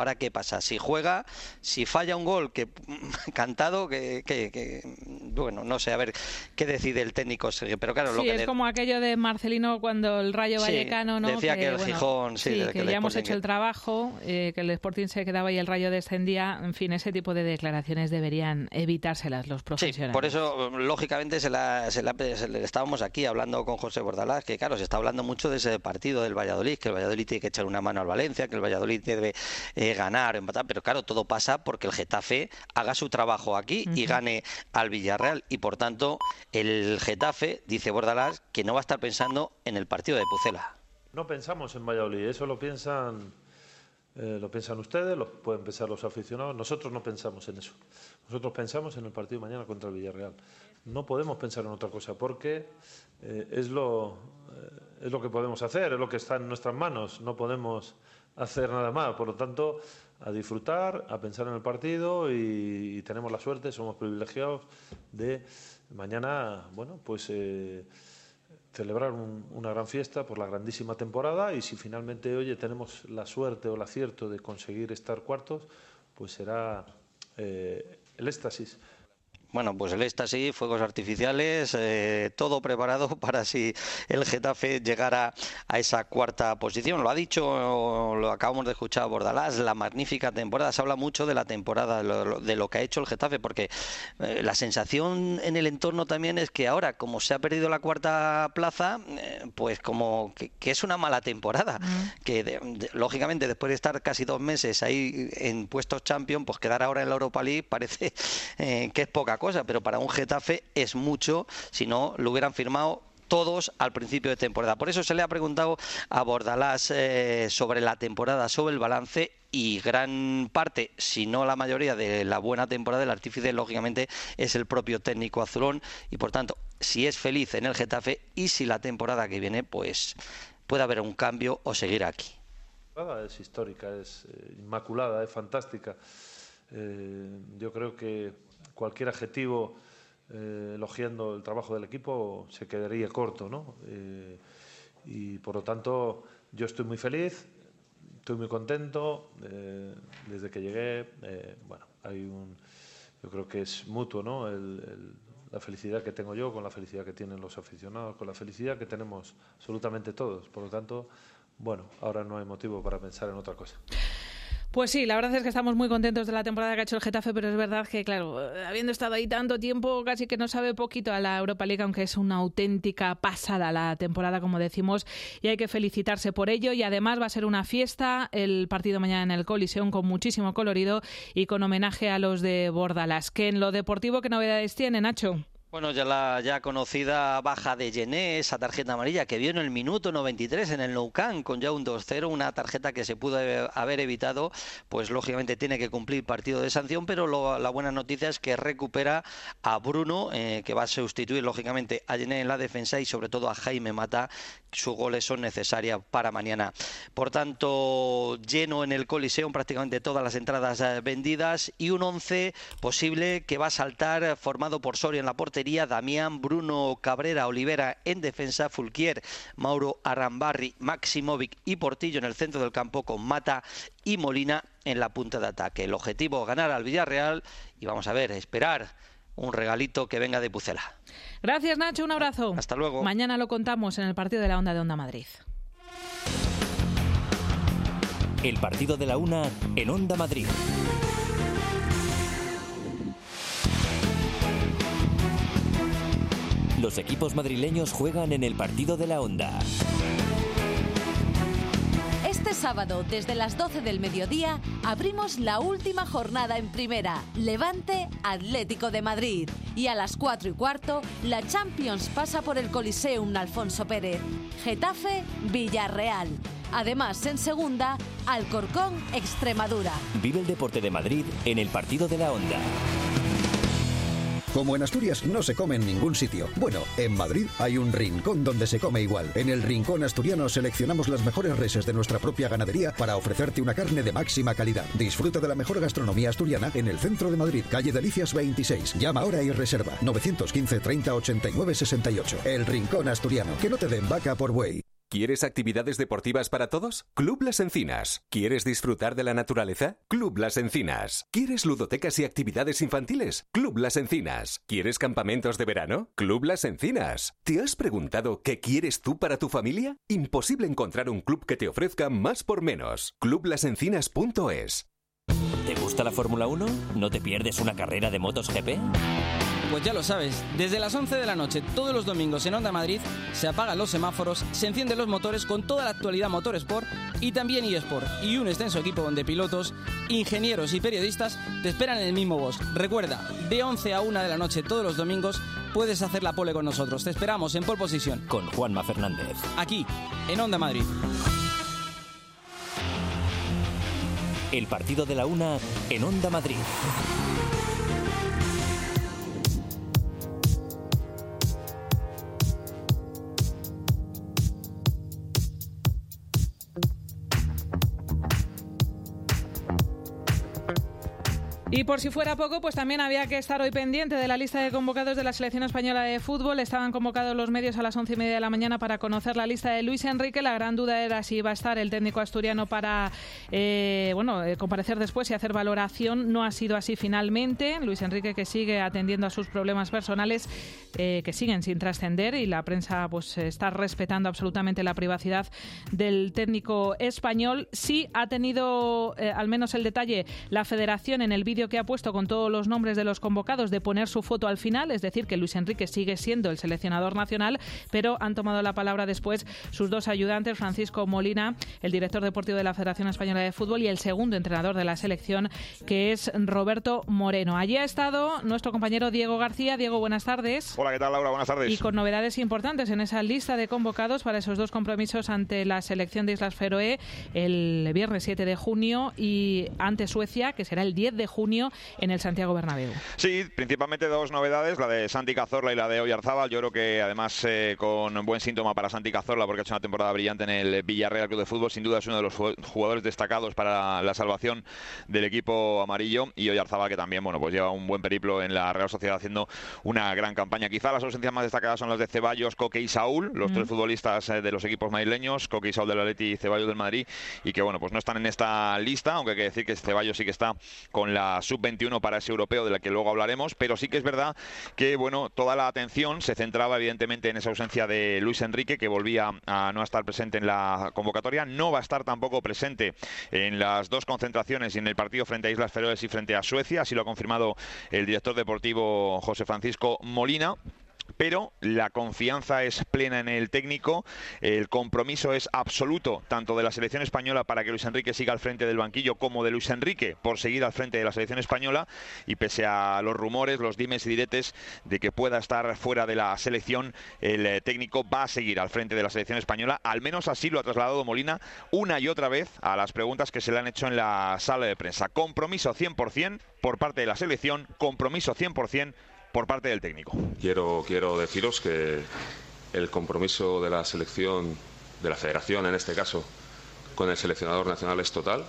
S18: Ahora, ¿qué pasa? Si juega, si falla un gol, que cantado, que, que, que bueno, no sé, a ver qué decide el técnico. Pero claro,
S2: sí,
S18: lo que
S2: es
S18: le...
S2: como aquello de Marcelino cuando el Rayo
S18: Sí,
S2: Vallecano, ¿no?
S18: decía que el
S2: bueno,
S18: Gijón, sí,
S2: sí,
S18: que
S2: que,
S18: el
S2: ya hemos
S18: Sporting
S2: hecho el trabajo, eh, que el Sporting se quedaba y el Rayo descendía. En fin, ese tipo de declaraciones deberían evitárselas los profesionales.
S18: Sí, por eso, lógicamente, se la, se la, se le, estábamos aquí hablando con José Bordalás, que claro, se está hablando mucho de ese partido del Valladolid, que el Valladolid tiene que echar una mano al Valencia, que el Valladolid debe eh, ganar, empatar, pero claro, todo pasa porque el Getafe haga su trabajo aquí uh-huh. y gane al Villarreal, y por tanto, el Getafe, dice Bordalás, que no va a estar pensando en el partido de Pucela.
S19: No pensamos en Valladolid, eso lo piensan eh, lo piensan ustedes, lo pueden pensar los aficionados. Nosotros no pensamos en eso. Nosotros pensamos en el partido de mañana contra el Villarreal. No podemos pensar en otra cosa porque eh, es lo eh, es lo que podemos hacer, es lo que está en nuestras manos. No podemos hacer nada más. Por lo tanto, a disfrutar, a pensar en el partido y, y tenemos la suerte, somos privilegiados de mañana, bueno, pues eh, celebrar un, una gran fiesta por la grandísima temporada, y si finalmente, oye, tenemos la suerte o el acierto de conseguir estar cuartos, pues será eh, el éxtasis.
S18: Bueno, pues el éxtasis, fuegos artificiales, eh, todo preparado para si el Getafe llegara a esa cuarta posición. Lo ha dicho, lo acabamos de escuchar a Bordalás, la magnífica temporada. Se habla mucho de la temporada, de lo, de lo que ha hecho el Getafe, porque eh, la sensación en el entorno también es que ahora, como se ha perdido la cuarta plaza, eh, pues como que, que es una mala temporada. Mm. Que de, de, lógicamente, después de estar casi dos meses ahí en puestos Champions, pues quedar ahora en la Europa League parece eh, que es poca cosa, pero para un Getafe es mucho, si no lo hubieran firmado todos al principio de temporada. Por eso se le ha preguntado a Bordalás eh, sobre la temporada, sobre el balance, y gran parte, si no la mayoría, de la buena temporada del artífice, lógicamente, es el propio técnico azulón, y por tanto, si es feliz en el Getafe y si la temporada que viene, pues puede haber un cambio o seguir aquí.
S19: Es histórica, es eh, inmaculada, es fantástica. Eh, yo creo que cualquier adjetivo eh, elogiando el trabajo del equipo se quedaría corto, ¿no? Eh, y por lo tanto yo estoy muy feliz, estoy muy contento eh, desde que llegué. Eh, bueno, hay un, yo creo que es mutuo, ¿no? El, el, la felicidad que tengo yo con la felicidad que tienen los aficionados, con la felicidad que tenemos absolutamente todos. Por lo tanto, bueno, ahora no hay motivo para pensar en otra cosa.
S2: Pues sí, la verdad es que estamos muy contentos de la temporada que ha hecho el Getafe, pero es verdad que, claro, habiendo estado ahí tanto tiempo, casi que no sabe poquito a la Europa League, aunque es una auténtica pasada la temporada, como decimos, y hay que felicitarse por ello. Y además va a ser una fiesta el partido mañana en el Coliseum, con muchísimo colorido y con homenaje a los de Bordalás. Que en lo deportivo, ¿qué novedades tiene, Nacho?
S18: Bueno, ya la ya conocida baja de Gené, esa tarjeta amarilla que vio en el minuto noventa y tres en el Nou Camp con ya un dos cero, una tarjeta que se pudo haber evitado, pues lógicamente tiene que cumplir partido de sanción, pero lo, la buena noticia es que recupera a Bruno, eh, que va a sustituir lógicamente a Gené en la defensa, y sobre todo a Jaime Mata. Sus goles son necesarias para mañana. Por tanto, lleno en el Coliseum, prácticamente todas las entradas eh, vendidas, y un once posible que va a saltar, formado por Soria en la portería, Damián, Bruno Cabrera, Olivera en defensa, Fulquier, Mauro Arrambarri, Maximovic y Portillo en el centro del campo, con Mata y Molina en la punta de ataque. El objetivo, ganar al Villarreal, y vamos a ver, esperar un regalito que venga de Pucela.
S2: Gracias, Nacho, un abrazo.
S18: Hasta luego.
S2: Mañana lo contamos en el partido de la Onda de Onda Madrid.
S1: El partido de la una en Onda Madrid. Los equipos madrileños juegan en el partido de la Onda.
S20: Este sábado, desde las doce del mediodía, abrimos la última jornada en Primera, Levante Atlético de Madrid. Y a las cuatro y cuarto, la Champions pasa por el Coliseum Alfonso Pérez. Getafe Villarreal. Además, en segunda, Alcorcón Extremadura.
S1: Vive el deporte de Madrid en el partido de la Onda.
S21: Como en Asturias no se come en ningún sitio. Bueno, en Madrid hay un rincón donde se come igual. En el Rincón Asturiano seleccionamos las mejores reses de nuestra propia ganadería para ofrecerte una carne de máxima calidad. Disfruta de la mejor gastronomía asturiana en el centro de Madrid, calle Delicias veintiséis. Llama ahora y reserva. novecientos quince, treinta, ochenta y nueve, sesenta y ocho. El Rincón Asturiano. Que no te den vaca por buey.
S14: ¿Quieres actividades deportivas para todos? Club Las Encinas. ¿Quieres disfrutar de la naturaleza? Club Las Encinas. ¿Quieres ludotecas y actividades infantiles? Club Las Encinas. ¿Quieres campamentos de verano? Club Las Encinas. ¿Te has preguntado qué quieres tú para tu familia? Imposible encontrar un club que te ofrezca más por menos. club las encinas punto es.
S1: ¿Te gusta la Fórmula uno? ¿No te pierdes una carrera de MotoGP?
S3: Pues ya lo sabes, desde las once de la noche todos los domingos en Onda Madrid se apagan los semáforos, se encienden los motores con toda la actualidad Motorsport y también eSport, y un extenso equipo de pilotos, ingenieros y periodistas te esperan en el mismo box. Recuerda, de once a una de la noche todos los domingos puedes hacer la pole con nosotros. Te esperamos en Pole Position
S1: con Juanma Fernández,
S3: aquí en Onda Madrid.
S1: El partido de la una en Onda Madrid.
S2: Y por si fuera poco, pues también había que estar hoy pendiente de la lista de convocados de la selección española de fútbol. Estaban convocados los medios a las once y media de la mañana para conocer la lista de Luis Enrique. La gran duda era si iba a estar el técnico asturiano para eh, bueno, eh, comparecer después y hacer valoración. No ha sido así finalmente. Luis Enrique, que sigue atendiendo a sus problemas personales, eh, que siguen sin trascender, y la prensa pues está respetando absolutamente la privacidad del técnico español. Sí ha tenido eh, al menos el detalle la federación en el vídeo que ha puesto con todos los nombres de los convocados de poner su foto al final, es decir, que Luis Enrique sigue siendo el seleccionador nacional, pero han tomado la palabra después sus dos ayudantes, Francisco Molina, el director deportivo de la Federación Española de Fútbol, y el segundo entrenador de la selección, que es Roberto Moreno. Allí ha estado nuestro compañero Diego García. Diego, buenas tardes.
S6: Hola, ¿qué tal, Laura? Buenas tardes.
S2: Y con novedades importantes en esa lista de convocados para esos dos compromisos ante la selección de Islas Feroe el viernes siete de junio y ante Suecia, que será el diez de junio en el Santiago Bernabéu.
S6: Sí, principalmente dos novedades, la de Santi Cazorla y la de Oyarzábal. Yo creo que además eh, con buen síntoma para Santi Cazorla, porque ha hecho una temporada brillante en el Villarreal Club de Fútbol. Sin duda es uno de los jugadores destacados para la salvación del equipo amarillo, y Oyarzábal, que también bueno, pues lleva un buen periplo en la Real Sociedad haciendo una gran campaña. Quizá las ausencias más destacadas son las de Ceballos, Coque y Saúl, los mm. tres futbolistas eh, de los equipos madrileños, Coque y Saúl del Atleti y Ceballos del Madrid, y que bueno, pues no están en esta lista, aunque hay que decir que Ceballos sí que está con la sub veintiuno para ese europeo, de la que luego hablaremos. Pero sí que es verdad que bueno, toda la atención se centraba evidentemente en esa ausencia de Luis Enrique, que volvía a no estar presente en la convocatoria. No va a estar tampoco presente en las dos concentraciones y en el partido frente a Islas Feroe y frente a Suecia, así lo ha confirmado el director deportivo José Francisco Molina. Pero la confianza es plena en el técnico, el compromiso es absoluto tanto de la selección española para que Luis Enrique siga al frente del banquillo, como de Luis Enrique por seguir al frente de la selección española, y pese a los rumores, los dimes y diretes de que pueda estar fuera de la selección, el técnico va a seguir al frente de la selección española. Al menos así lo ha trasladado Molina una y otra vez a las preguntas que se le han hecho en la sala de prensa. Compromiso cien por cien por parte de la selección, compromiso cien por cien por parte del técnico.
S22: Quiero, quiero deciros que el compromiso de la selección, de la federación en este caso, con el seleccionador nacional es total.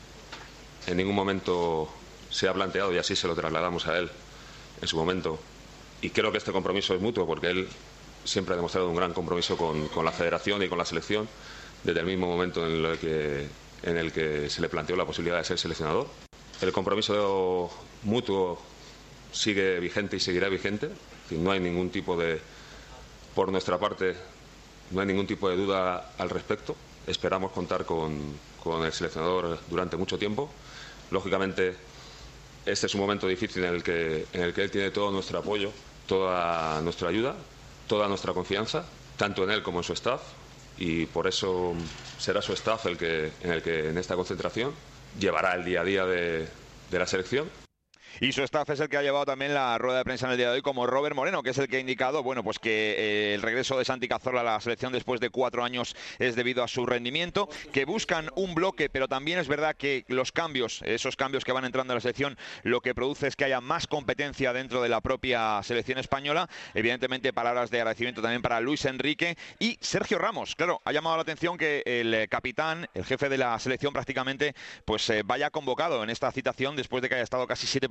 S22: En ningún momento se ha planteado, y así se lo trasladamos a él en su momento, y creo que este compromiso es mutuo, porque él siempre ha demostrado un gran compromiso con, con la federación y con la selección desde el mismo momento en el que, en el que se le planteó la posibilidad de ser seleccionador. El compromiso mutuo sigue vigente y seguirá vigente. Es decir, no hay ningún tipo de, por nuestra parte, no hay ningún tipo de duda al respecto. Esperamos contar con, con el seleccionador durante mucho tiempo. Lógicamente, este es un momento difícil en el que, en el que él tiene todo nuestro apoyo, toda nuestra ayuda, toda nuestra confianza, tanto en él como en su staff, y por eso será su staff el que, en el que en esta concentración llevará el día a día de, de la selección.
S6: Y su staff es el que ha llevado también la rueda de prensa en el día de hoy, como Robert Moreno, que es el que ha indicado bueno, pues que eh, el regreso de Santi Cazorla a la selección después de cuatro años es debido a su rendimiento, que buscan un bloque, pero también es verdad que los cambios, esos cambios que van entrando a la selección, lo que produce es que haya más competencia dentro de la propia selección española. Evidentemente, palabras de agradecimiento también para Luis Enrique y Sergio Ramos. Claro, ha llamado la atención que el capitán, el jefe de la selección prácticamente, pues eh, vaya convocado en esta citación después de que haya estado casi siete partidos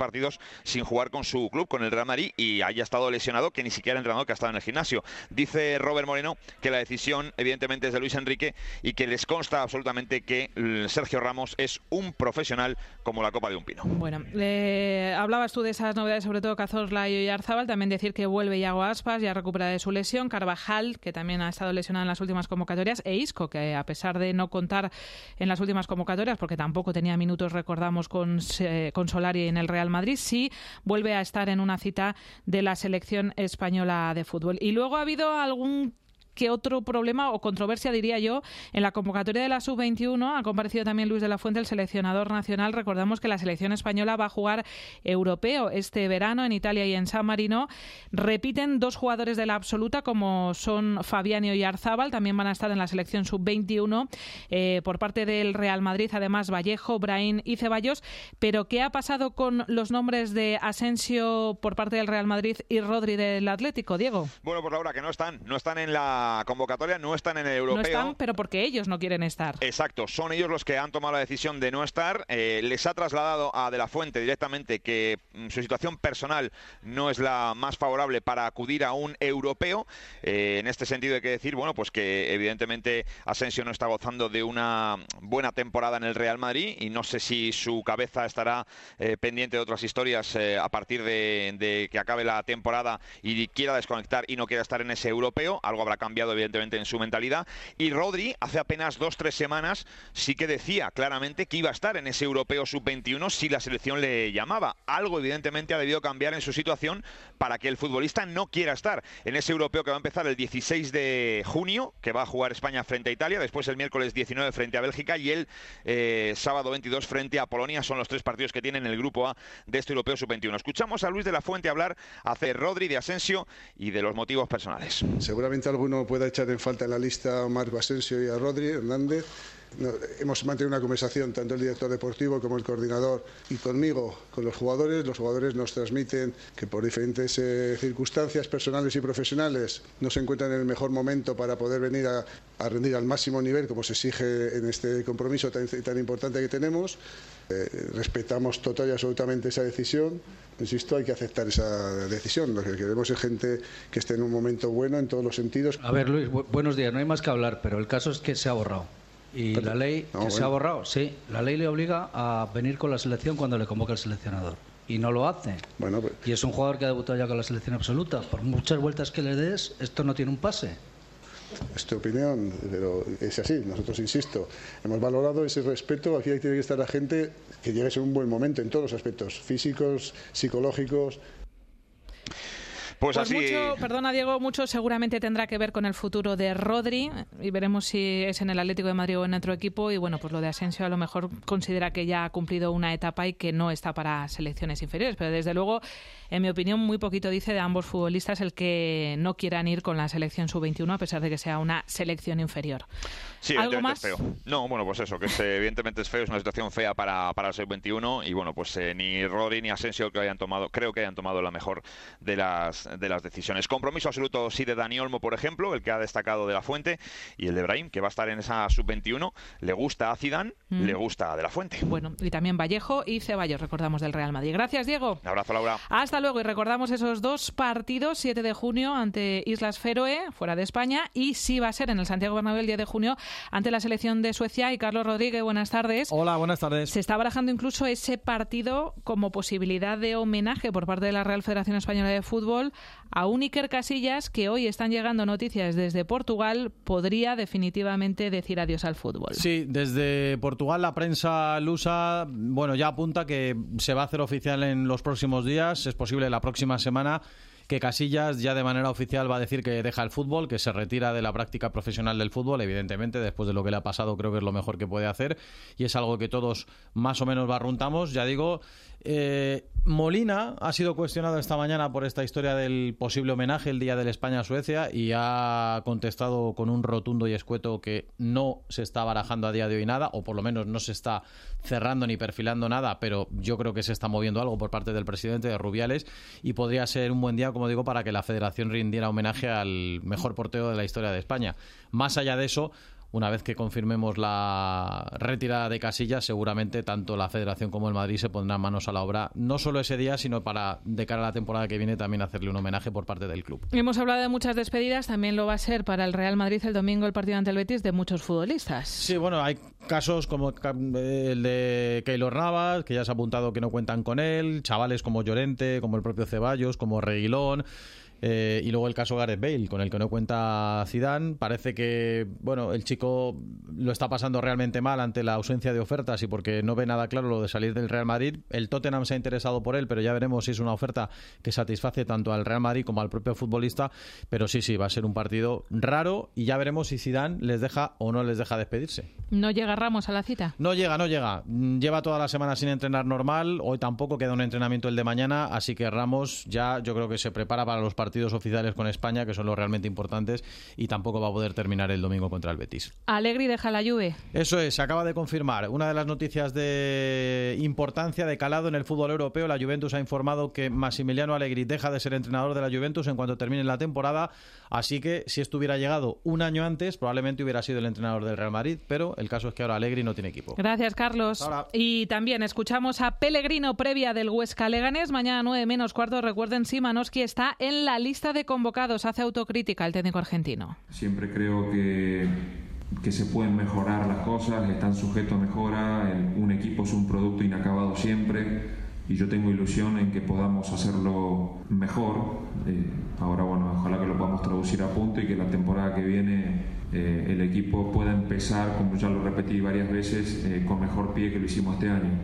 S6: partidos sin jugar con su club, con el Real Madrid, y haya estado lesionado, que ni siquiera el entrenador que ha estado en el gimnasio. Dice Robert Moreno que la decisión evidentemente es de Luis Enrique y que les consta absolutamente que Sergio Ramos es un profesional como la copa de un pino.
S2: Bueno, eh, hablabas tú de esas novedades, sobre todo Cazorla y Oyarzábal. También decir que vuelve Iago Aspas, ya recupera de su lesión, Carvajal, que también ha estado lesionado en las últimas convocatorias, e Isco, que a pesar de no contar en las últimas convocatorias, porque tampoco tenía minutos, recordamos, con, eh, con Solari en el Real Madrid, sí vuelve a estar en una cita de la selección española de fútbol. Y luego ha habido algún que otro problema o controversia, diría yo, en la convocatoria de la sub veintiuno. Ha comparecido también Luis de la Fuente, el seleccionador nacional. Recordamos que la selección española va a jugar europeo este verano en Italia y en San Marino. Repiten dos jugadores de la absoluta, como son Fabián y Oyarzábal. También van a estar en la selección sub veintiuno. Eh, por parte del Real Madrid, además, Vallejo, Brahim y Ceballos. Pero ¿qué ha pasado con los nombres de Asensio por parte del Real Madrid y Rodri del Atlético, Diego?
S6: Bueno, pues Laura, que no están, no están en la convocatoria, no están en el europeo.
S2: No están, pero porque ellos no quieren estar.
S6: Exacto, son ellos los que han tomado la decisión de no estar. Eh, les ha trasladado a De la Fuente directamente que mm, su situación personal no es la más favorable para acudir a un europeo. Eh, en este sentido hay que decir, bueno, pues que evidentemente Asensio no está gozando de una buena temporada en el Real Madrid y no sé si su cabeza estará eh, pendiente de otras historias eh, a partir de, de que acabe la temporada y quiera desconectar y no quiera estar en ese europeo. Algo habrá cambiado evidentemente en su mentalidad. Y Rodri hace apenas dos tres semanas sí que decía claramente que iba a estar en ese europeo sub veintiuno si la selección le llamaba. Algo evidentemente ha debido cambiar en su situación para que el futbolista no quiera estar en ese europeo que va a empezar el dieciséis de junio, que va a jugar España frente a Italia, después el miércoles diecinueve frente a Bélgica y el eh, sábado veintidós frente a Polonia. Son los tres partidos que tienen el grupo A de este europeo sub veintiuno. Escuchamos a Luis de la Fuente hablar hace Rodri, de Asensio y de los motivos personales.
S5: Seguramente alguno pueda echar en falta en la lista a Marco Asensio y a Rodri Hernández. No, hemos mantenido una conversación, tanto el director deportivo como el coordinador y conmigo, con los jugadores. Los jugadores nos transmiten que por diferentes eh, circunstancias personales y profesionales no se encuentran en el mejor momento para poder venir a, a rendir al máximo nivel, como se exige en este compromiso tan, tan importante que tenemos. Eh, respetamos total y absolutamente esa decisión. Insisto, hay que aceptar esa decisión. Lo que queremos es gente que esté en un momento bueno en todos los sentidos.
S7: A ver, Luis, bu buenos días. No hay más que hablar, pero el caso es que se ha borrado. Y pero, la ley no, que bueno. se ha borrado, sí, la ley le obliga a venir con la selección cuando le convoca el seleccionador. Y no lo hace.
S5: Bueno, pues,
S7: y es un jugador que ha debutado ya con la selección absoluta. Por muchas vueltas que le des, esto no tiene un pase.
S5: Es tu opinión, pero es así. Nosotros, insisto, hemos valorado ese respeto. Aquí tiene que estar la gente que llegue a un buen momento en todos los aspectos, físicos, psicológicos.
S6: Pues,
S2: pues
S6: así...
S2: mucho, perdona Diego, mucho seguramente tendrá que ver con el futuro de Rodri y veremos si es en el Atlético de Madrid o en otro equipo. Y bueno, pues lo de Asensio a lo mejor considera que ya ha cumplido una etapa y que no está para selecciones inferiores, pero desde luego, en mi opinión, muy poquito dice de ambos futbolistas el que no quieran ir con la selección sub veintiuno a pesar de que sea una selección inferior.
S6: Sí,
S2: ¿Algo más?
S6: Es feo. No, bueno, pues eso, que es, evidentemente es feo, es una situación fea para, para el sub veintiuno y bueno, pues eh, ni Rodri ni Asensio que hayan tomado, creo que hayan tomado la mejor de las de las decisiones. Compromiso absoluto sí de Dani Olmo, por ejemplo, el que ha destacado De la Fuente, y el de Brahim, que va a estar en esa sub veintiuno. Le gusta a Zidane, mm. le gusta a De la Fuente.
S2: Bueno, y también Vallejo y Ceballos, recordamos, del Real Madrid. Gracias, Diego.
S6: Un abrazo, Laura.
S2: Hasta luego, y recordamos esos dos partidos, siete de junio ante Islas Feroe, fuera de España, y sí va a ser en el Santiago Bernabéu el diez de junio ante la selección de Suecia. Y Carlos Rodríguez, buenas tardes.
S23: Hola, buenas tardes.
S2: Se está barajando incluso ese partido como posibilidad de homenaje por parte de la Real Federación Española de Fútbol a un Iker Casillas que hoy están llegando noticias desde Portugal, podría definitivamente decir adiós al fútbol.
S23: Sí, desde Portugal la prensa lusa, bueno, ya apunta que se va a hacer oficial en los próximos días, es posible la próxima semana, que Casillas ya de manera oficial va a decir que deja el fútbol, que se retira de la práctica profesional del fútbol. Evidentemente, después de lo que le ha pasado, creo que es lo mejor que puede hacer y es algo que todos más o menos barruntamos. Ya digo, eh, Molina ha sido cuestionado esta mañana por esta historia del posible homenaje el día del España-Suecia y ha contestado con un rotundo y escueto que no se está barajando a día de hoy nada, o por lo menos no se está cerrando ni perfilando nada, pero yo creo que se está moviendo algo por parte del presidente de Rubiales y podría ser un buen día, como digo, para que la Federación rindiera homenaje al mejor portero de la historia de España. Más allá de eso, una vez que confirmemos la retirada de Casillas, seguramente tanto la Federación como el Madrid se pondrán manos a la obra, no solo ese día, sino para, de cara a la temporada que viene, también hacerle un homenaje por parte del club.
S2: Hemos hablado de muchas despedidas, también lo va a ser para el Real Madrid el domingo el partido ante el Betis de muchos futbolistas.
S23: Sí, bueno, hay casos como el de Keylor Navas, que ya se ha apuntado que no cuentan con él, chavales como Llorente, como el propio Ceballos, como Reguilón. Eh, y luego el caso Gareth Bale, con el que no cuenta Zidane. Parece que bueno, el chico lo está pasando realmente mal ante la ausencia de ofertas y porque no ve nada claro lo de salir del Real Madrid. El Tottenham se ha interesado por él, pero ya veremos si es una oferta que satisface tanto al Real Madrid como al propio futbolista. Pero sí, sí, va a ser un partido raro y ya veremos si Zidane les deja o no les deja despedirse.
S2: ¿No llega Ramos a la cita?
S23: No llega, no llega. Lleva toda la semana sin entrenar normal. Hoy tampoco queda un entrenamiento el de mañana, así que Ramos ya yo creo que se prepara para los partidos partidos oficiales con España, que son los realmente importantes, y tampoco va a poder terminar el domingo contra el Betis.
S2: Allegri deja la Juve.
S23: Eso es, se acaba de confirmar. Una de las noticias de importancia, de calado en el fútbol europeo. La Juventus ha informado que Massimiliano Allegri deja de ser entrenador de la Juventus en cuanto termine la temporada, así que si esto hubiera llegado un año antes, probablemente hubiera sido el entrenador del Real Madrid, pero el caso es que ahora Allegri no tiene equipo.
S2: Gracias, Carlos.
S23: Ahora.
S2: Y también escuchamos a Pellegrino previa del Huesca Leganés. Mañana nueve menos cuarto. Recuerden, Szymanowski está en la lista de convocados. Hace autocrítica el técnico argentino.
S8: Siempre creo que, que se pueden mejorar las cosas, están sujetos a mejora. El, un equipo es un producto inacabado siempre y yo tengo ilusión en que podamos hacerlo mejor. Eh, ahora, bueno, ojalá que lo podamos traducir a punto y que la temporada que viene eh, el equipo pueda empezar, como ya lo repetí varias veces, eh, con mejor pie que lo hicimos este año.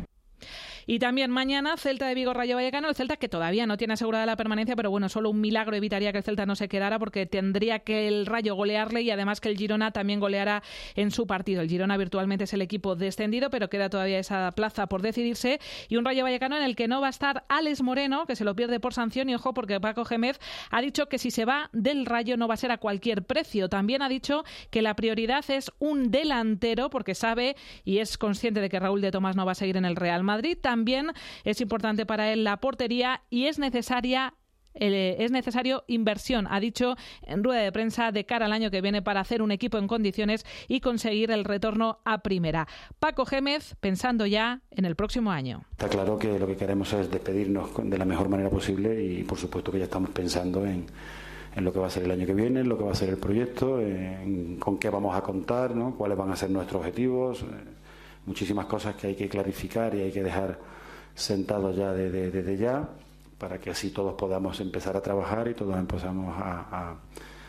S2: Y también mañana Celta de Vigo, Rayo Vallecano, el Celta que todavía no tiene asegurada la permanencia, pero bueno, solo un milagro evitaría que el Celta no se quedara, porque tendría que el Rayo golearle y además que el Girona también goleara en su partido. El Girona virtualmente es el equipo descendido, pero queda todavía esa plaza por decidirse, y un Rayo Vallecano en el que no va a estar Alex Moreno, que se lo pierde por sanción, y ojo porque Paco Gémez ha dicho que si se va del Rayo no va a ser a cualquier precio. También ha dicho que la prioridad es un delantero, porque sabe y es consciente de que Raúl de Tomás no va a seguir en el Real Madrid. También es importante para él la portería y es necesaria eh, es necesario inversión, ha dicho en rueda de prensa, de cara al año que viene para hacer un equipo en condiciones y conseguir el retorno a primera. Paco Gémez pensando ya en el próximo año.
S9: Está claro que lo que queremos es despedirnos de la mejor manera posible y por supuesto que ya estamos pensando en en lo que va a ser el año que viene, en lo que va a ser el proyecto, en con qué vamos a contar, ¿no? Cuáles van a ser nuestros objetivos, eh, muchísimas cosas que hay que clarificar y hay que dejar sentados ya desde de, de ya, para que así todos podamos empezar a trabajar y todos empezamos a, a,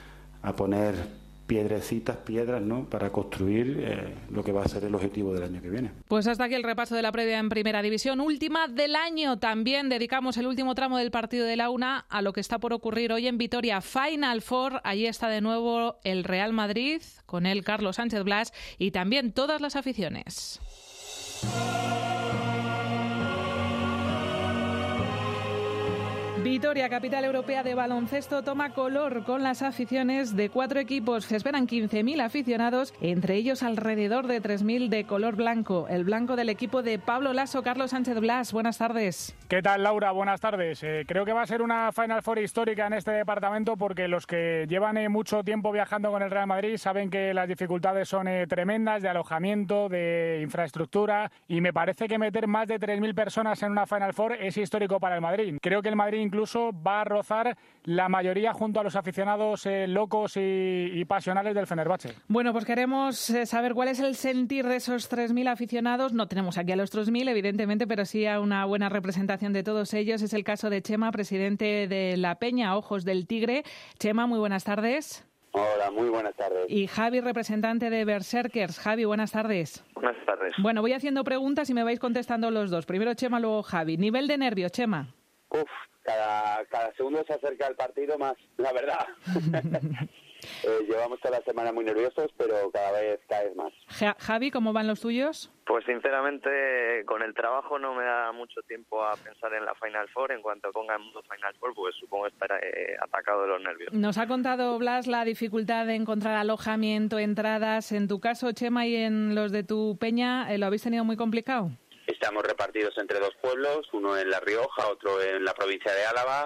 S9: a poner piedrecitas, piedras, ¿no? Para construir eh, lo que va a ser el objetivo del año que viene.
S2: Pues hasta aquí el repaso de la previa en Primera División, última del año. También dedicamos el último tramo del partido de la una a lo que está por ocurrir hoy en Vitoria, Final Four. Allí está de nuevo el Real Madrid, con él Carlos Sánchez Blas y también todas las aficiones. Vitoria, capital europea de baloncesto, toma color con las aficiones de cuatro equipos. Se esperan quince mil aficionados, entre ellos alrededor de tres mil de color blanco. El blanco del equipo de Pablo Lasso. Carlos Sánchez Blas, buenas tardes.
S10: ¿Qué tal, Laura? Buenas tardes. Eh, creo que va a ser una Final Four histórica en este departamento, porque los que llevan eh, mucho tiempo viajando con el Real Madrid saben que las dificultades son eh, tremendas, de alojamiento, de infraestructura, y me parece que meter más de tres mil personas en una Final Four es histórico para el Madrid. Creo que el Madrid incluso Incluso va a rozar la mayoría junto a los aficionados eh, locos y, y pasionales del Fenerbahce.
S2: Bueno, pues queremos eh, saber cuál es el sentir de esos tres mil aficionados. No tenemos aquí a los tres mil, evidentemente, pero sí a una buena representación de todos ellos. Es el caso de Chema, presidente de la Peña Ojos del Tigre. Chema, muy buenas tardes.
S24: Hola, muy buenas tardes.
S2: Y Javi, representante de Berserkers. Javi, buenas tardes.
S24: Buenas tardes.
S2: Bueno, voy haciendo preguntas y me vais contestando los dos. Primero Chema, luego Javi. Nivel de nervios, Chema.
S24: Uf, cada, cada segundo se acerca el partido más, la verdad. eh, llevamos toda la semana muy nerviosos, pero cada vez caes más.
S2: Ja- Javi, ¿cómo van los tuyos?
S25: Pues sinceramente, con el trabajo no me da mucho tiempo a pensar en la Final Four. En cuanto ponga en modo Final Four, pues supongo estar eh, atacado de los nervios.
S2: Nos ha contado Blas la dificultad de encontrar alojamiento, entradas. En tu caso, Chema, y en los de tu Peña, ¿lo habéis tenido muy complicado?
S24: Estamos repartidos entre dos pueblos, uno en La Rioja, otro en la provincia de Álava.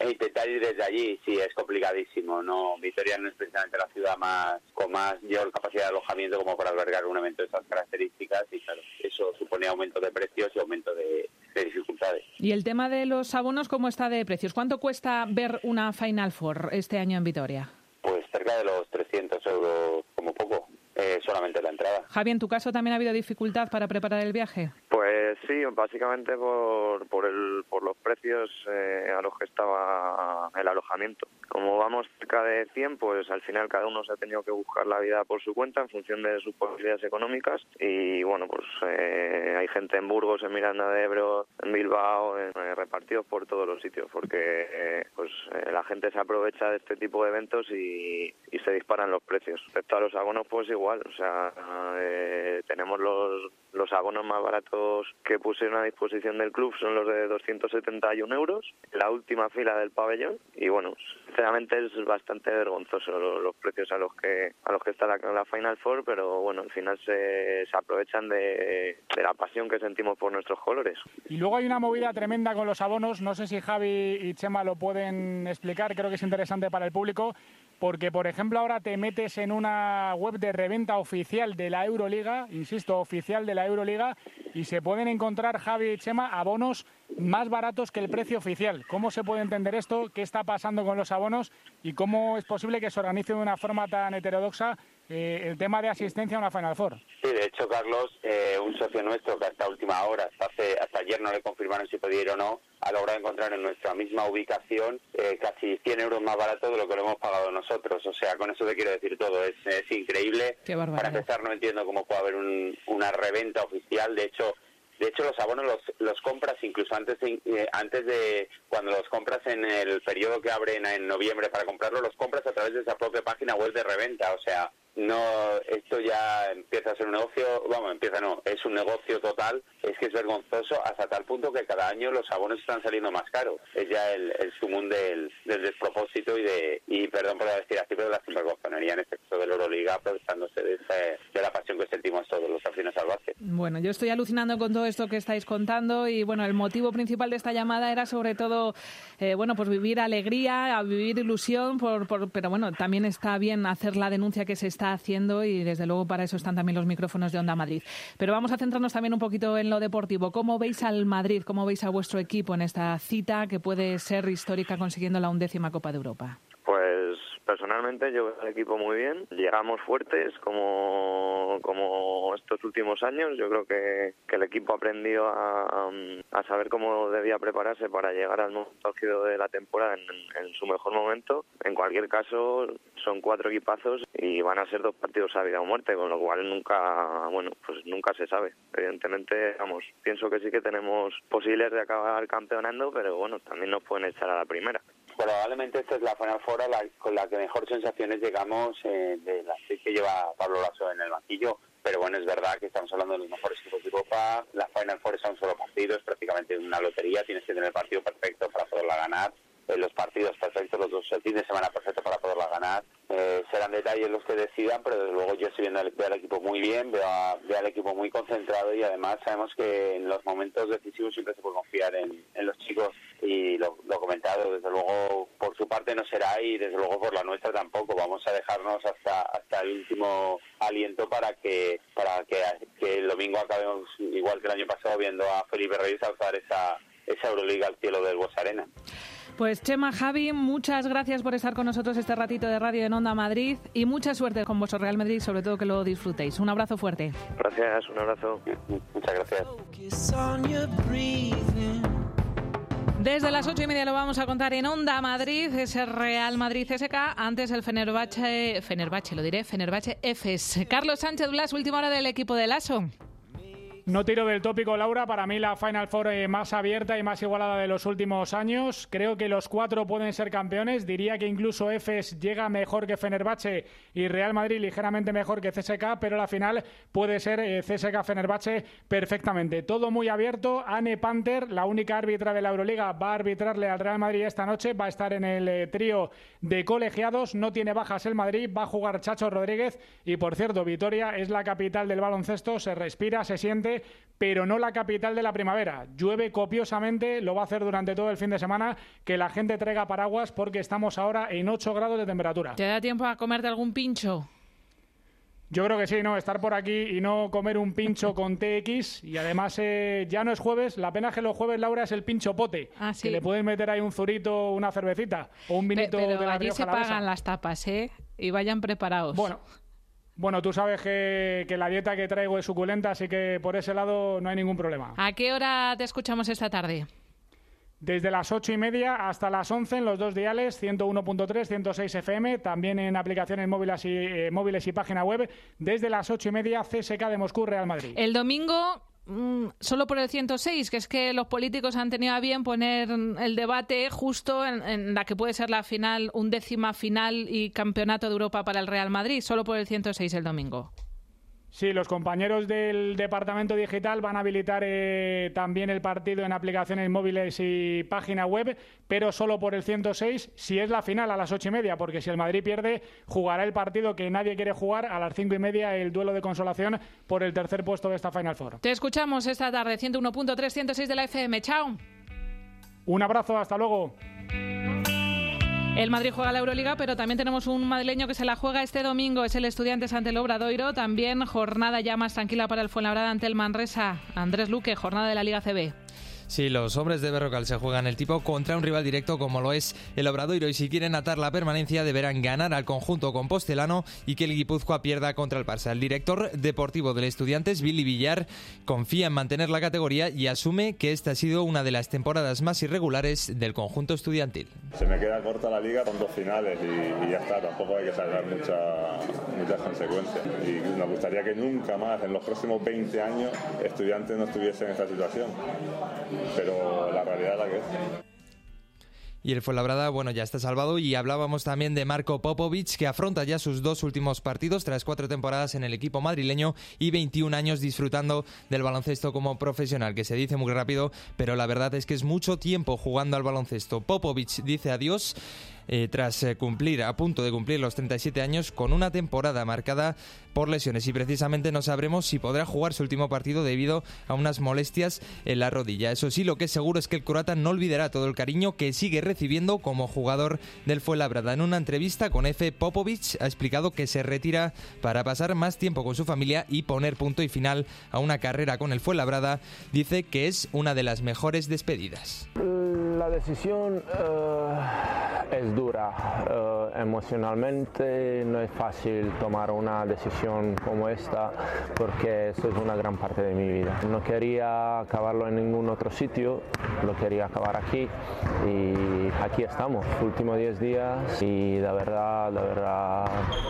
S24: e intentar ir desde allí. Sí, es complicadísimo, ¿no? Vitoria no es precisamente la ciudad más con más mayor capacidad de alojamiento como para albergar un evento de esas características, y claro, eso supone aumento de precios y aumento de, de dificultades.
S2: ¿Y el tema de los abonos cómo está de precios? ¿Cuánto cuesta ver una Final Four este año en Vitoria?
S24: Pues cerca de los trescientos euros como poco, eh, solamente la entrada.
S2: Javi, ¿en tu caso también ha habido dificultad para preparar el viaje?
S25: Pues sí, básicamente por por, el, por los precios eh, a los que estaba el alojamiento. Como vamos cerca de cien, pues al final cada uno se ha tenido que buscar la vida por su cuenta en función de sus posibilidades económicas, y bueno, pues eh, hay gente en Burgos, en Miranda de Ebro, en Bilbao, en, eh, repartidos por todos los sitios, porque eh, pues eh, la gente se aprovecha de este tipo de eventos y, y se disparan los precios. Respecto a los abonos, pues igual, o sea, eh, tenemos los, los abonos más baratos que pusieron a disposición del club, son los de doscientos setenta y un euros, la última fila del pabellón, y bueno, sinceramente es bastante vergonzoso los, los precios a los que a los que está la, la Final Four, pero bueno, al final se, se aprovechan de, de la pasión que sentimos por nuestros colores.
S10: Y luego hay una movida tremenda con los abonos, no sé si Javi y Chema lo pueden explicar, creo que es interesante para el público, porque por ejemplo ahora te metes en una web de reventa oficial de la Euroliga, insisto, oficial de la Euroliga, y se pueden encontrar, Javi y Chema, abonos más baratos que el precio oficial. ¿Cómo se puede entender esto? ¿Qué está pasando con los abonos? ¿Y cómo es posible que se organice de una forma tan heterodoxa eh, el tema de asistencia a una Final Four?
S24: Sí, de hecho, Carlos, eh, un socio nuestro que hasta última hora, hasta, hace, hasta ayer no le confirmaron si podía ir o no, ha logrado encontrar en nuestra misma ubicación eh, casi cien euros más barato de lo que lo hemos pagado nosotros. O sea, con eso te quiero decir todo. Es, es increíble.
S2: Qué barbaridad.
S24: Para empezar, no entiendo cómo puede haber un, una reventa oficial. De hecho, De hecho, los abonos los, los compras incluso antes de, eh, antes de cuando los compras en el periodo que abren en noviembre para comprarlo, los compras a través de esa propia página web de reventa. O sea, no, esto ya empieza a ser un negocio, vamos, empieza no, es un negocio total. Es que es vergonzoso hasta tal punto que cada año los abonos están saliendo más caros. Es ya el, el sumum del, del despropósito y de, y perdón por decir así, pero de la sinvergonzonería en este caso de la Euroliga, aprovechándose de, ese, de la pasión que sentimos todos los afines al básquet.
S2: Bueno, yo estoy alucinando con todo esto que estáis contando, y bueno, el motivo principal de esta llamada era sobre todo, eh, bueno, pues vivir alegría, a vivir ilusión, por, por, pero bueno, también está bien hacer la denuncia que se está haciendo, y desde luego para eso están también los micrófonos de Onda Madrid. Pero vamos a centrarnos también un poquito en lo deportivo. ¿Cómo veis al Madrid? ¿Cómo veis a vuestro equipo en esta cita que puede ser histórica consiguiendo la undécima Copa de Europa?
S25: Pues personalmente yo veo al equipo muy bien, llegamos fuertes como, como estos últimos años. Yo creo que, que el equipo aprendió a, a saber cómo debía prepararse para llegar al momento álgido de la temporada en, en su mejor momento. En cualquier caso son cuatro equipazos y van a ser dos partidos a vida o muerte, con lo cual nunca, bueno, pues nunca se sabe. Evidentemente, vamos, pienso que sí que tenemos posibilidades de acabar campeonando, pero bueno, también nos pueden echar a la primera.
S24: Probablemente esta es la Final Four la, con la que mejor sensaciones llegamos eh, de las seis que lleva Pablo Lasso en el banquillo, pero bueno, es verdad que estamos hablando de los mejores equipos de Europa. La Final Four es a un solo partido, es prácticamente una lotería, tienes que tener el partido perfecto para poderla ganar, eh, los partidos perfectos, los dos, el fin de semana perfecto para poderla ganar. Eh, serán detalles los que decidan, pero desde luego yo estoy viendo al, veo al equipo muy bien, veo, a, veo al equipo muy concentrado, y además sabemos que en los momentos decisivos siempre se puede confiar en, en los chicos, y lo, lo comentado, desde luego por su parte no será, y desde luego por la nuestra tampoco. Vamos a dejarnos hasta hasta el último aliento para que para que, que el domingo acabemos igual que el año pasado, viendo a Felipe Reyes alzar esa, esa Euroliga al cielo del Bues Arena.
S2: Pues Chema, Javi, muchas gracias por estar con nosotros este ratito de radio en Onda Madrid, y mucha suerte con vuestro Real Madrid, sobre todo que lo disfrutéis. Un abrazo fuerte.
S25: Gracias, un abrazo.
S24: Muchas gracias.
S2: Desde las ocho y media lo vamos a contar en Onda Madrid, ese Real Madrid C S K, antes el Fenerbahce, Fenerbahce, lo diré, Fenerbahce Efes. Carlos Sánchez Blas, última hora del equipo de Lasso.
S10: No tiro del tópico, Laura. Para mí la Final Four eh, más abierta y más igualada de los últimos años. Creo que los cuatro pueden ser campeones. Diría que incluso Efes llega mejor que Fenerbahce y Real Madrid ligeramente mejor que C S K, pero la final puede ser eh, C S K-Fenerbahce perfectamente. Todo muy abierto. Anne Panther, la única árbitra de la Euroliga, va a arbitrarle al Real Madrid esta noche. Va a estar en el eh, trío de colegiados. No tiene bajas el Madrid. Va a jugar Chacho Rodríguez. Y por cierto, Vitoria es la capital del baloncesto. Se respira, se siente Alicante, pero no la capital de la primavera. Llueve copiosamente, lo va a hacer durante todo el fin de semana, que la gente traiga paraguas porque estamos ahora en ocho grados de temperatura.
S2: ¿Te da tiempo a comerte algún pincho?
S10: Yo creo que sí, ¿no? Estar por aquí y no comer un pincho con T X. Y además eh, ya no es jueves. La pena es que los jueves, Laura, es el pincho pote.
S2: Ah, sí.
S10: Que le pueden meter ahí un zurito, una cervecita o un vinito
S2: Pe pero
S10: de la
S2: allí
S10: Rioja
S2: se
S10: Alavesa.
S2: pagan las tapas, ¿eh? Y vayan preparados.
S10: Bueno, bueno, tú sabes que, que la dieta que traigo es suculenta, así que por ese lado no hay ningún problema.
S2: ¿A qué hora te escuchamos esta tarde?
S10: Desde las ocho y media hasta las once en los dos diales, ciento uno punto tres, ciento seis F M, también en aplicaciones móviles y, eh, móviles y página web. Desde las ocho y media, C S K de Moscú, Real Madrid.
S2: El domingo, mmm, solo por el ciento seis, que es que los políticos han tenido a bien poner el debate justo en, en la que puede ser la final, undécima final y campeonato de Europa para el Real Madrid, solo por el ciento seis el domingo.
S10: Sí, los compañeros del Departamento Digital van a habilitar eh, también el partido en aplicaciones móviles y página web, pero solo por el ciento seis si es la final a las ocho y media, porque si el Madrid pierde, jugará el partido que nadie quiere jugar a las cinco y media, el duelo de consolación por el tercer puesto de esta Final Four.
S2: Te escuchamos esta tarde, ciento uno punto tres, ciento seis de la F M. Chao.
S10: Un abrazo, hasta luego.
S2: El Madrid juega la Euroliga, pero también tenemos un madrileño que se la juega este domingo. Es el Estudiantes ante el Obradoiro. También jornada ya más tranquila para el Fuenlabrada ante el Manresa. Andrés Luque, jornada de la Liga C B.
S11: Sí, los hombres de Berrocal se juegan el tipo contra un rival directo como lo es el Obradoiro, y si quieren atar la permanencia deberán ganar al conjunto compostelano y que el Guipúzcoa pierda contra el Barça. El director deportivo del Estudiantes, Billy Villar, confía en mantener la categoría y asume que esta ha sido una de las temporadas más irregulares del conjunto estudiantil.
S12: Se me queda corta la liga con dos finales y, y ya está, tampoco hay que sacar mucha, muchas consecuencias. Y nos gustaría que nunca más, en los próximos veinte años, Estudiantes no estuviese en esta situación. Pero la realidad es la que es.
S11: Y el Fuenlabrada, bueno, ya está salvado, y hablábamos también de Marco Popovic, que afronta ya sus dos últimos partidos tras cuatro temporadas en el equipo madrileño y veintiún años disfrutando del baloncesto como profesional, que se dice muy rápido, pero la verdad es que es mucho tiempo jugando al baloncesto. Popovic dice adiós Eh, tras eh, cumplir, a punto de cumplir los treinta y siete años, con una temporada marcada por lesiones, y precisamente no sabremos si podrá jugar su último partido debido a unas molestias en la rodilla. Eso sí, lo que es seguro es que el croata no olvidará todo el cariño que sigue recibiendo como jugador del Fuenlabrada. En una entrevista con F, Popovic ha explicado que se retira para pasar más tiempo con su familia y poner punto y final a una carrera con el Fuenlabrada. Dice que es una de las mejores despedidas.
S13: La decisión uh, es dura, uh, emocionalmente no es fácil tomar una decisión como esta, porque eso es una gran parte de mi vida. No quería acabarlo en ningún otro sitio, lo quería acabar aquí, y aquí estamos, últimos diez días, y la verdad, la verdad,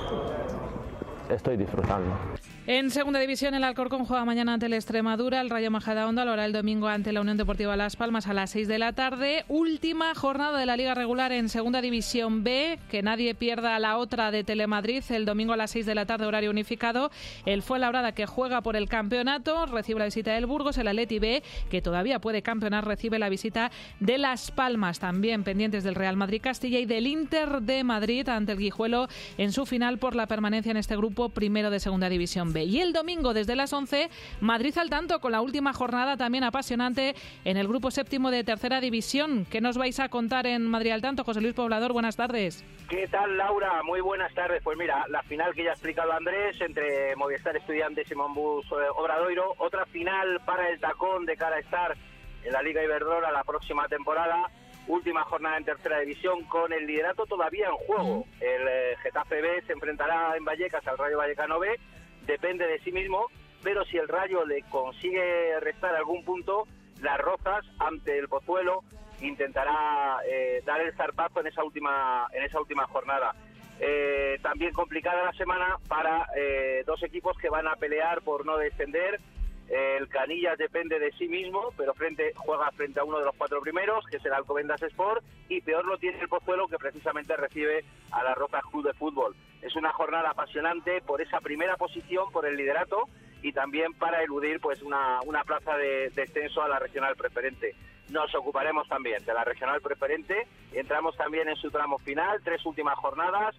S13: estoy disfrutando.
S2: En segunda división, el Alcorcón juega mañana ante el Extremadura, el Rayo Majadahonda lo hará el domingo ante la Unión Deportiva Las Palmas a las seis de la tarde. Última jornada de la Liga Regular en segunda división B, que nadie pierda la otra de Telemadrid, el domingo a las seis de la tarde, horario unificado. El Fuenlabrada, que juega por el campeonato, recibe la visita del Burgos. El Atleti B, que todavía puede campeonar, recibe la visita de Las Palmas. También pendientes del Real Madrid Castilla y del Inter de Madrid ante el Guijuelo en su final por la permanencia en este grupo primero de segunda división B. Y el domingo desde las once, Madrid al tanto con la última jornada también apasionante en el grupo séptimo de tercera división. ¿Qué nos vais a contar en Madrid al tanto? José Luis Poblador, buenas tardes.
S15: ¿Qué tal, Laura? Muy buenas tardes. Pues mira, la final que ya ha explicado Andrés entre Movistar Estudiantes y Monbus Obradoiro, otra final para el tacón de cara a estar en la Liga Iberdrola la próxima temporada. Última jornada en tercera división con el liderato todavía en juego. El eh, Getafe B se enfrentará en Vallecas al Rayo Vallecano B. Depende de sí mismo, pero si el Rayo le consigue restar algún punto, Las Rozas ante el Pozuelo intentará eh, dar el zarpazo en esa última en esa última jornada. Eh, también complicada la semana para eh, dos equipos que van a pelear por no descender. El Canillas depende de sí mismo, pero frente juega frente a uno de los cuatro primeros, que es el Alcobendas Sport, y peor lo tiene el Pozuelo, que precisamente recibe a Las Rozas Club de Fútbol. Es una jornada apasionante por esa primera posición, por el liderato, y también para eludir pues una, una plaza de descenso a la regional preferente. Nos ocuparemos también de la regional preferente, entramos también en su tramo final, tres últimas jornadas,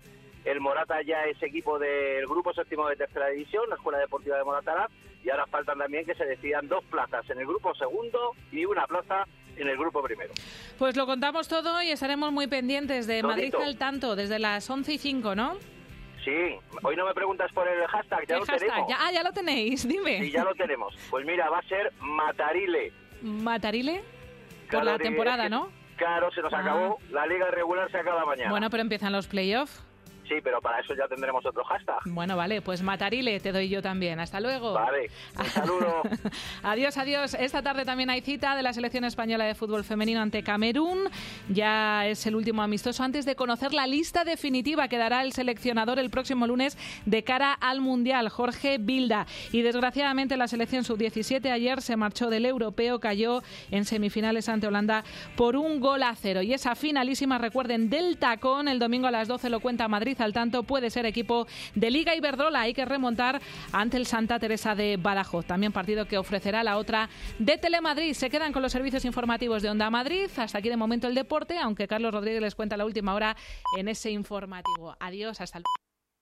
S15: el Morata ya es equipo del grupo séptimo de tercera división, la Escuela Deportiva de Moratalaz, y ahora faltan también que se decidan dos plazas en el grupo segundo y una plaza en el grupo primero.
S2: Pues lo contamos todo y estaremos muy pendientes de
S15: Todito.
S2: Madrid al tanto desde las once y cinco, ¿no?
S15: Sí, hoy no me preguntas por el hashtag, ya
S2: El
S15: lo
S2: hashtag,
S15: tenemos.
S2: ya, ah, ya lo tenéis, dime.
S15: Sí, ya lo tenemos. Pues mira, va a ser Matarile.
S2: ¿Matarile? Por
S15: Claro,
S2: la
S15: que-
S2: temporada,
S15: que-
S2: ¿no?
S15: Claro, se nos
S2: Ah.
S15: acabó. La liga regular se acaba mañana.
S2: Bueno, pero empiezan los playoffs.
S15: Sí, pero para eso ya tendremos otro hashtag.
S2: Bueno, vale, pues Matarile te doy yo también. Hasta luego.
S15: Vale, un saludo.
S2: Adiós, adiós. Esta tarde también hay cita de la selección española de fútbol femenino ante Camerún. Ya es el último amistoso antes de conocer la lista definitiva que dará el seleccionador el próximo lunes de cara al Mundial, Jorge Vilda. Y desgraciadamente la selección sub diecisiete ayer se marchó del europeo, cayó en semifinales ante Holanda por un gol a cero. Y esa finalísima, recuerden, del tacón, el domingo a las doce lo cuenta Madrid al tanto, puede ser equipo de Liga Iberdrola. Hay que remontar ante el Santa Teresa de Badajoz. También partido que ofrecerá la otra de Telemadrid. Se quedan con los servicios informativos de Onda Madrid. Hasta aquí de momento el deporte, aunque Carlos Rodríguez les cuenta la última hora en ese informativo. Adiós, hasta luego.